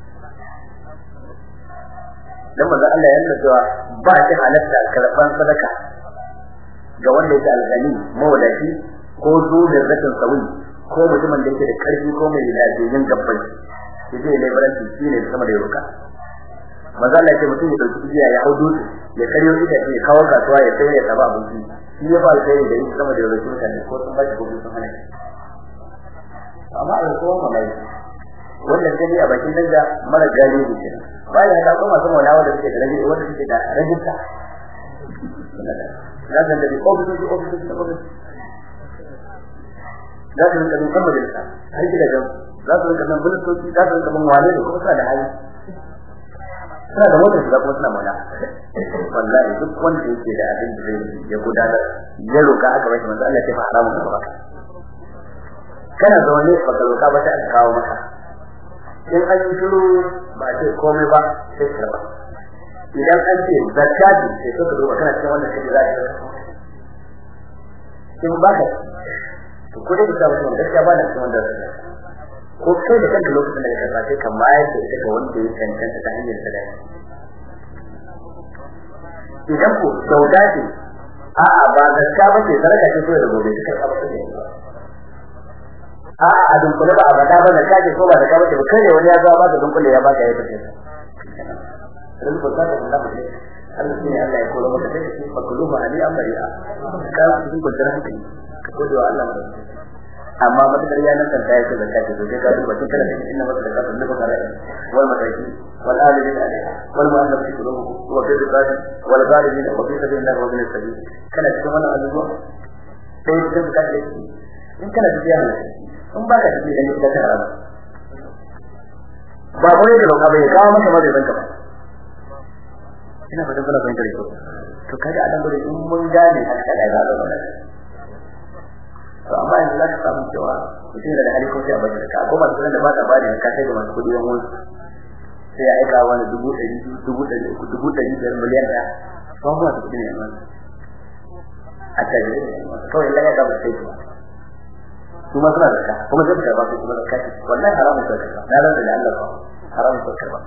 dan manzo Allah ya nuna cewa ba shi halatta karban sadaka ga wanda yake algani mawadaci ko zuwa zakin sawi ko mutumin da yake da karfi ko mai lafiyayyen gabbai yaje ne baranci shine sama da roƙa manzo Allah ya ce mutum ya dauki igiya ya haudu ya karyo ita ya kawo kasuwa ya sai ya taba abinci shi ya ba sai da yake sama da roƙa mutane ko sun ba shi gobe sun hana amma a kowa mai wannan gani a bakin danga mara gari ne kenan bayan da kuma masu mawala wanda suke da rabi wanda suke da rajinta lazan da ofisi za su rinka bin majalisa har gida ga za su rinka bin ministoci za su rinka bin wane da kuma suna da hali suna da motar shiga kuma suna mawala wallahi duk wanda yake da abin da zai ya gudanar ya roka aka bashi manzo Allah ya ce fa haramun ka baka kana zaune baka roka ba sai aka kawo maka in an yi shiru ba ce komai ba sai karba idan an ce zakati sai ka duba kana cikin wannan kaje za ka kin ba ka to ko dai ka mutum gaskiya ba na cikin wannan zakati ko kai da kanka lokacin da ka zace kan bayar da ita ga wanda ya cancanta ta hanyar sadaka idan ko dauda ce a'a ba zakka ba ce sadaka ce so da gobe ka karba ba sai a dunkule ba abada ba da kaje ko ba da kaje ba kai wani ya zo ba da dunkule ya baka yayi tafiya dan ko ta da Allah ne Allah ne Allah ya kula maka da shi fa kullu ma ali amriya ka cikin gudura hankali ka gode wa Allah amma madar ya nan kanta yake da kaje to kai ka duba cikin kana inna wa da kaje da kare wal mataki wal alimi alaiha wal mu'allaf fi qulubi wa fi rizqi wal ghalibin wa fi sabilillah wa bil sabil kana cikin wannan azuwa sai cikin kaje in kana tafiya ne in ba ka tafi da ka tsara ba wani da roƙa bai kawo maka ba zai banka ba ina fatan kana fahimtar ko to kaga adam bare in mun gane haka da ga Allah to amma in za ka samu cewa mutum da hali ko sai a bayyana ka kuma mutum da ba ta bari ka kai da masu kudi yan wani sai ya aika wani 100,000 100,000 miliyan da ko ba su kudi ne a tare kawai Allah ya ga sai kuma suna da kuma zai karba su kuma zakka wallahi haramun sai karba na ran da Allah ba haramun sai karba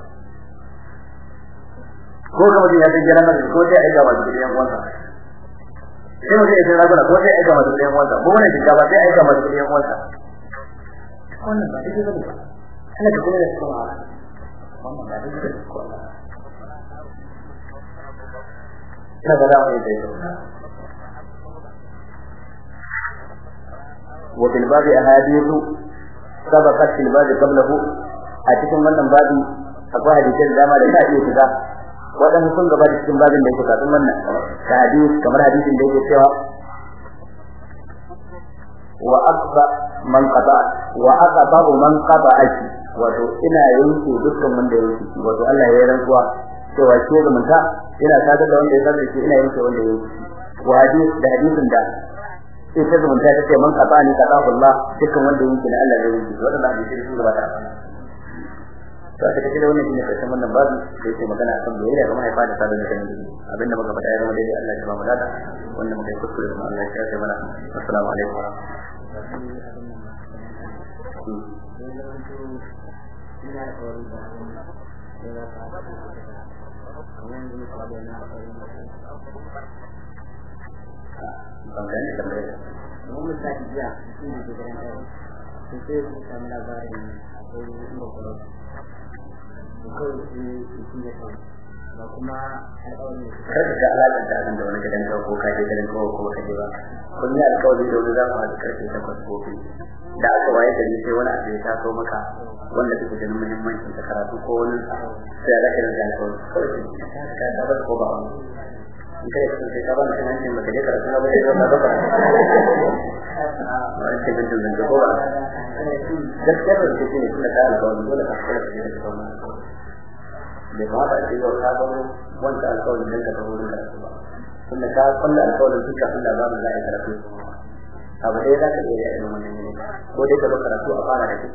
ko kuma ya ce jiran da ko sai aika wa da yan uwansa sai mu ce rago ko sai aika wa da yan uwansa ko wannan dinka ba sai aika wa da yan uwansa wannan ba dai ba ana da kuma da kuma wannan ba dai ba ko ina da rawa ne وفي الباب أحاديث سبقت في الباب قبله أتكلم من باب أقوى حديث الدامة لكاتي كذا waɗanda sun gaba da cikin babin da yake kafin wannan hadisi kamar hadisin da yake cewa wa aqba man qata'aki wato ina yanke dukkan wanda ya yanke wato Allah ya rantsuwa cewa ke da munta ina sadar da wanda ya sadar shi ina yanke wanda ya yanke wa hadisi da hadisin da sai ta zumunta ta ce man qata'ani qata'ahu Allah dukkan wanda ya yanke da Allah ya yanke wato da hadisi sun gaba da to aka kace da wannan shine karshen wannan babu da yake magana akan biyayya ga mahaifa da sabon da abinda muka faɗa ya zama daidai Allah ya ba mu lada wanda muka yi kuskure kuma Allah ya shafe mana assalamu alaikum wa da kuma alƙawarin kada ka alaƙa da abin da wani gidan kawo ko kaje gidan kawo ko kaje ba kun yi alƙawari da wani zamu haɗu karfe 8 gobe da aka waye gari sai wani abu ya taso maka wanda take da muhimmanci da karatu ko wani sai ya rake da alƙawari ka tabbata ko ba in kai sai ka ba mutum hancin baka je karatu ba sai ka ba wani ce bin dun da ko ba gaskiya da take ne kuma da alƙawari dole ka kula da shi da kuma da ba da shi ko ka gano wanda alƙawarin da ka tawo da su ba kuma ka kulla alƙawarin duka Allah ba mu da ai karatu abu dai zaka iya yin wannan ne ko dai ka zo karatu a fara da shi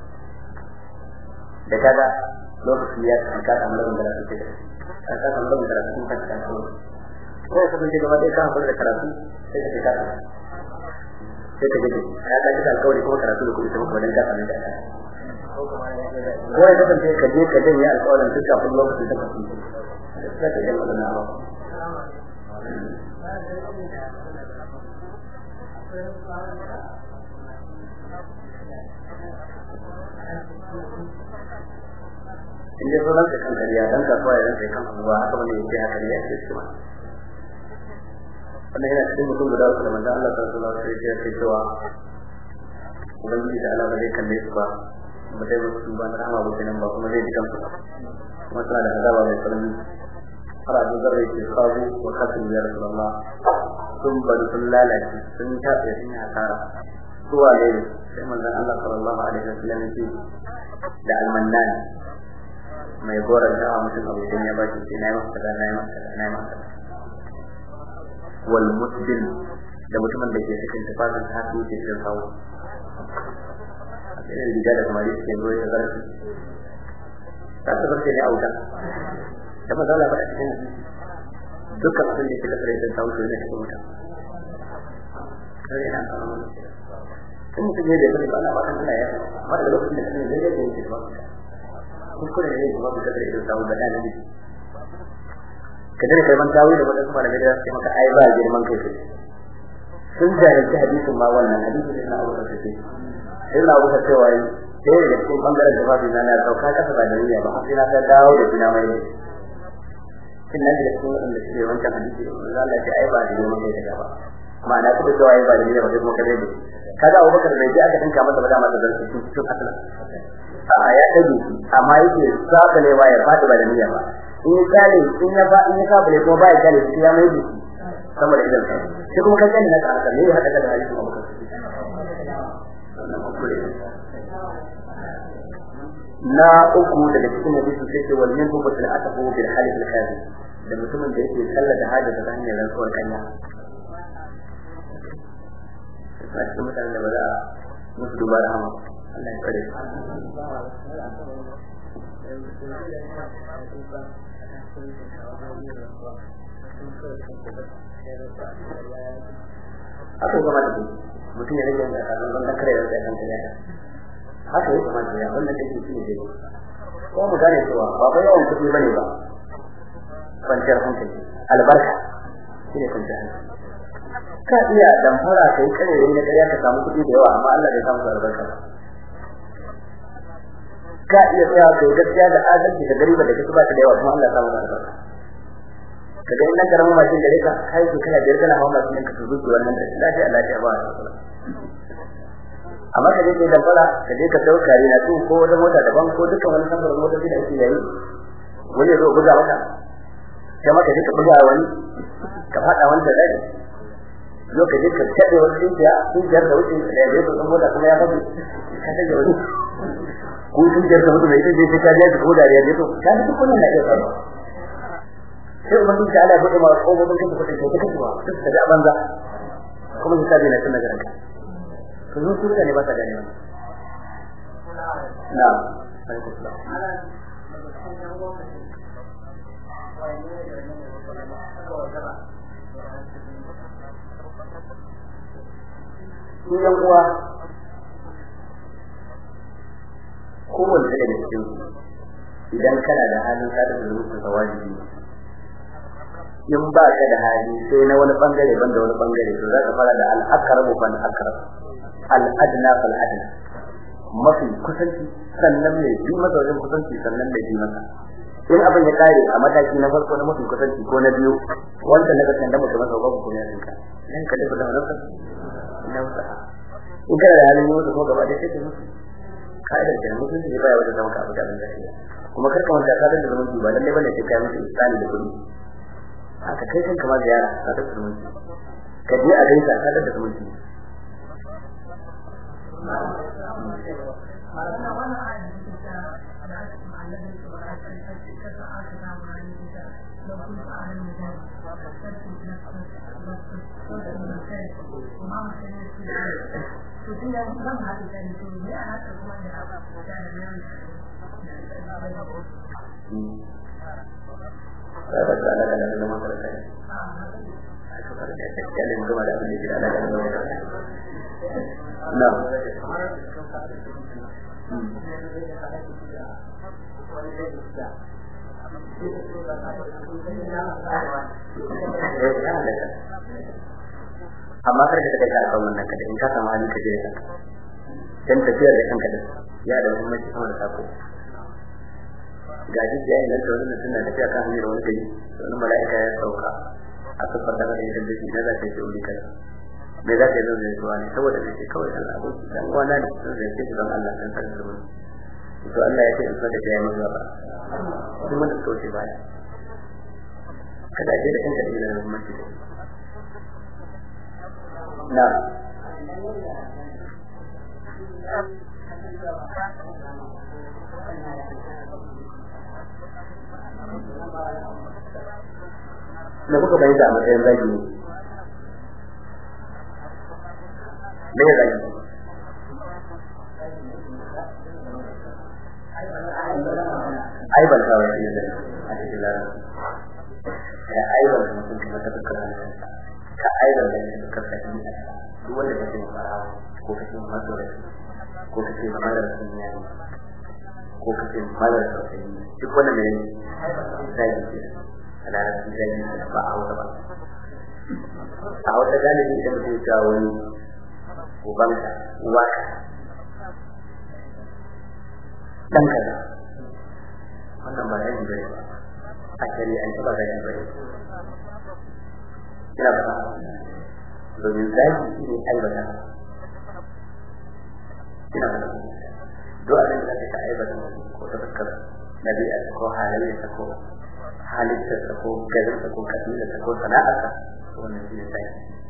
da kaga lokaci ya ka samu rabin da kake ka samu rabin da kake kan ka ko ka bin gaba dai ka fara da karatu sai ka ka sai ka ji ka ta alƙawari kuma karatu da kuma kuma dan ka samu da ka ko ya kasance ka je ka janye alƙawarin duk kafin lokacin da kake sai ka yi wannan abu inda sunan ka kan kariya dan kasuwa ya rantsa kan abuwa haka bane yake haka ne yake cewa wannan yana cikin mutum guda uku da manzon Allah sallallahu alaihi wasallam ya ce cewa ubangiji da Allah bai kalle su ba mutai musu ba rahama ba kenan ba kuma zai jikan su kuma tana da azaba mai tsanani har a dukkan rai ke sabu wa kasin ya rasulullah sun bari sun lalace sun tafi sun yi asara zuwa ne sai manzon Allah sallallahu alaihi wasallam ya ce da almannan mai goran da mutum abu idan ya baki sai nayi masa da nayi masa wal musbil da mutumin da ke cikin tafazin hafi ke cikin sawo sai riga da kuma yake zo ya zarfi ta tabbata ne auda da mazala ba cikin dukkan sun yi da kare da sawo ne cikin wuta sai ina kun mutum ne da bane ba na ba kan Allah ya ba da lokacin da kake zai ga yake ba kuskure ne kuma da kare da sawo da dalili kadai kai ban tawi da wata kuma da gida sai maka ai ba girman kai kai sun jahilci hadisin ma wannan hadisin na Abu Bakar sai ina Abu Bakar cewa sai da cikin bangaren da babu na sauka kasa da duniya ba sai na ta dawo da dina mai kin nan da cikin wanda suke wancan hadisi Allah ya ce ai ba girman kai daga ba ma'ana kuma cewa ai ba duniya ba sai kuma kadai kaga Abu Bakar bai ji aka dinka masa ba da masa dan cikin asala a ya dade amma yake sabalewa ya fadi ba da niyya ba in ya kale in ya ba in ya sabale kuma ba ya kale sai ya mai jiki saboda idan sai kuma kaje ne ka haka ne ya hada da hadisi Abu Bakar na uku daga cikin hadisi sai ce wal minhu batil atafu bil halif al khazi da mutumin da yake sallar da hajji ta hanyar rantsuwar kanya sai kuma mutanen da ba za musu duba da hama Allah ya kare haka kuma da mutum ya rage da kallon dan kare da kan kariya haka yake ma da wannan da yake ne ko mu gane cewa ba ba yawan kudi bane ba kwanciyar hankali albarka shine kwanciyar hankali ka iya dan fara kai kare ne kariya ka samu kudi da yawa amma Allah bai samu albarka ka iya tsaya kai gaskiya da adalci da gariba da kake ba ta da yawa kuma Allah ya samu albarka kaga in nan karamin mashin da rika kai su kana biyar kana hawa mashin ka tuzu wannan da lafiya lafiya ba amma kaje kai dan fara kaje ka dauka rina tun ko wata mota daban ko dukkan wani sambar mota da ake yayi wani zo buga maka kuma ka je ka buga wani ka fada wanda zai lokacin ka kade wani ya sun jar da wuce da ya zo mota kuma ya fadi ka kade wani ko sun jar da mutum idan sai ka je ka koda ya je to ka ji kullun da ya faru sai ubangiji ta Allah ya bude ma ko mun kake kake kake kuwa duk da banza kuma ka ji na tun daga ranka to zo su ne ba ta gane na alaikum salam yan uwa kowanne daga cikin idan kana da halin sadar da zumunta wajibi in ba ka da hali sai na wani bangare banda wani bangare to za ka fara da al-aqrabu fal aqrab al-adna fal adna mafi kusanci sannan mai bi masa wajen kusanci sannan mai bi masa in abin ya kare a mataki na farko na mafi kusanci ko na biyu wanda na kasan da mutum masa babu kuma yanka dan ka dafa da ranka ina wasa in kana da halin yau ko gaba da sai ka mutu kaidar da mutum ne baya wajen zama ka abu da lafiya kuma karka wanda ka da zumunci ba lalle bane sai kai mutu isani da kudi haka kai kanka ma ziyara ka da zumunci ka je a gaisa ka da zumunci amma kar ka kai ka wannan kada in ka samu hali ka je ka dan tafiyar da kanka da ya da muhimmanci kuma da sako gaji da yayin da wannan suna tafiya kan hanyar wani gari wani mala'ika ya sauka a kafar da yake da shi da zai ce wuri kaza me za ka yi zai zuwa ne saboda kake kawai dan abu dan wani ne zai ce dan Allah dan sarki da wani to Allah ya ce in saka da yayin zuwa ba kuma da kauce baya kada je da kanka da ilimin muhimmanci na da kuka bayyana a matsayin zagi ne me zagi ai ban kawo shi da a cikin larabci ya aibar da mutum kuma ta fuskar hannunsa ka aibar da shi fuskar sakin duk wanda kake farawa ko kake masoya ko kake malar sunya ko kake malar tausayi duk wanda ne zai yi a larabci zai yi ba a wata ba a wata galibi idan mutum ya wani ubanka uwaka dan kaza wannan ba zai yi ba a shari'an ba zai yi ba ina ba domin zai yi aibata ina ba duk abin da ka aibata ko ta fuskar nabi'a ko halayya ko halitta ko garin ko kabila ko sana'a wannan shi ne sai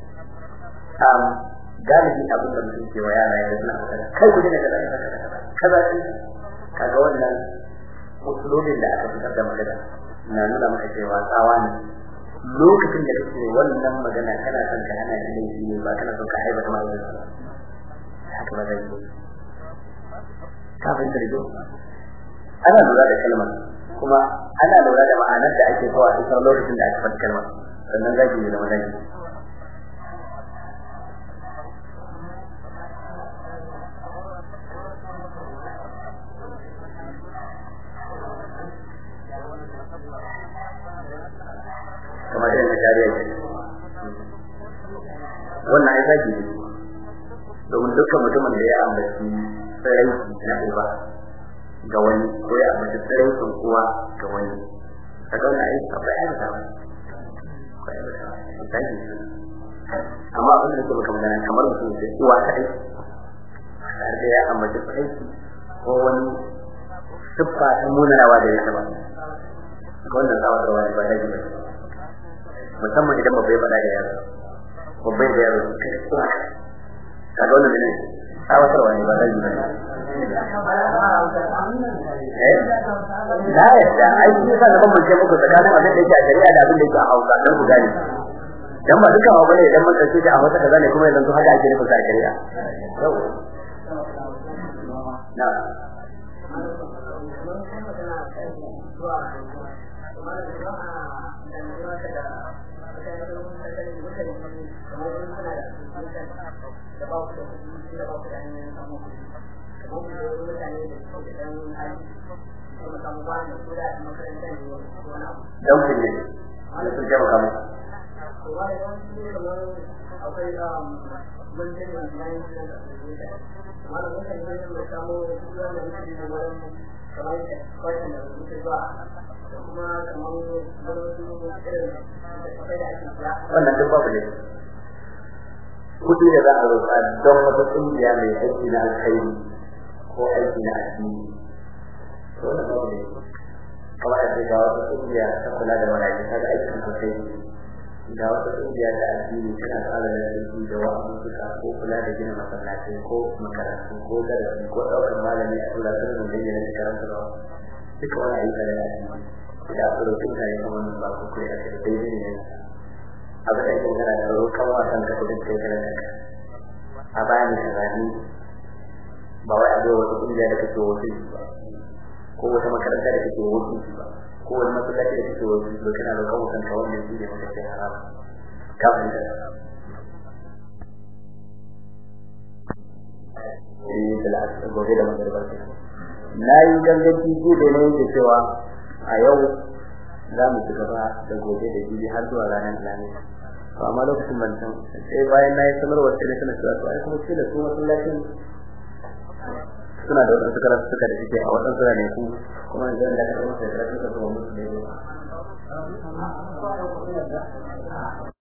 galibi abin da mutum ke wa yara ya suna kai ku ne kaza kaga wannan usulobin da aka fitar da magana na nuna maka cewa tsawa ne lokacin da kake wannan magana kana son ka hana shi laifi ne ba kana son ka haifa da mai haka ba zai yi kafin da ana lura da kalmar kuma ana lura da ma'anar da ake kawo a cikin lokacin da aka faɗi kalmar sannan zaki yi da mazaki kamar yadda shari'a ce wannan ai zaki ne domin dukkan mutumin da ya ambaci tsiraici na uba ga wani ko ya ambaci tsiraicin uwa ga wani kaga wannan ai akwai ayyuka amma abin da ke maka magana kamar mutum sai uwa kadai har da ya ambaci tsiraici ko wani siffa ta munanawa da ya taba wannan tsawon da wani ba da musamman idan babbai faɗa da yaro babbai da yaro kaga wannan ne tsawatarwa ne ba da yi ba na yadda aiki sa da bambance muku tsakanin abin da yake a shari'a da abin da yake a Hausa dan ku gane dan ba duka ba bane idan mun dauke shi a Hausa kaza ne kuma yanzu haka ake nufin a shari'a na daukin ne wani sun jama kamar wannan duk babu ne kudi da za a roƙa don wata ƙungiya mai aiki na alkhairi ko aiki na addini wannan babu ne kamar da ga wata ƙungiya ta kula da marayu ta ga aikin sosai ga wata ƙungiya da addini tana tsara da aiki da wasu suka ko kula da gina masallatai ko makarantu ko darasi ko ɗaukar malami a tura sun da bayyana da karantarwa duka wani ayyuka da addini da aka roƙi mutane kamar nan ba ku kai a kai daidai ne abu da yake gara da roƙon wasan ka kudin kai kana kanka a bayan shagani ba wai a zo wata ƙungiya da kake wasu ba ko wata makaranta da kake wasu ba ko wani masallaci da kake wasu ba kana roƙon wasan ka wannan shi ne wanda ke haram kafin da gobe da magarbar na yi ganganci ko da ne yake cewa a yau za mu ci gaba da gobe da jibi har zuwa ranar Alhamis to amma lokacin ban san sai bayan na yi sanarwar sai na cewa to ai kuma sai da su masallacin suna da wadansu karatu suka da suke a wadansu rane ku kuma yanzu da ka kuma sai karatu ka zo musu da yawa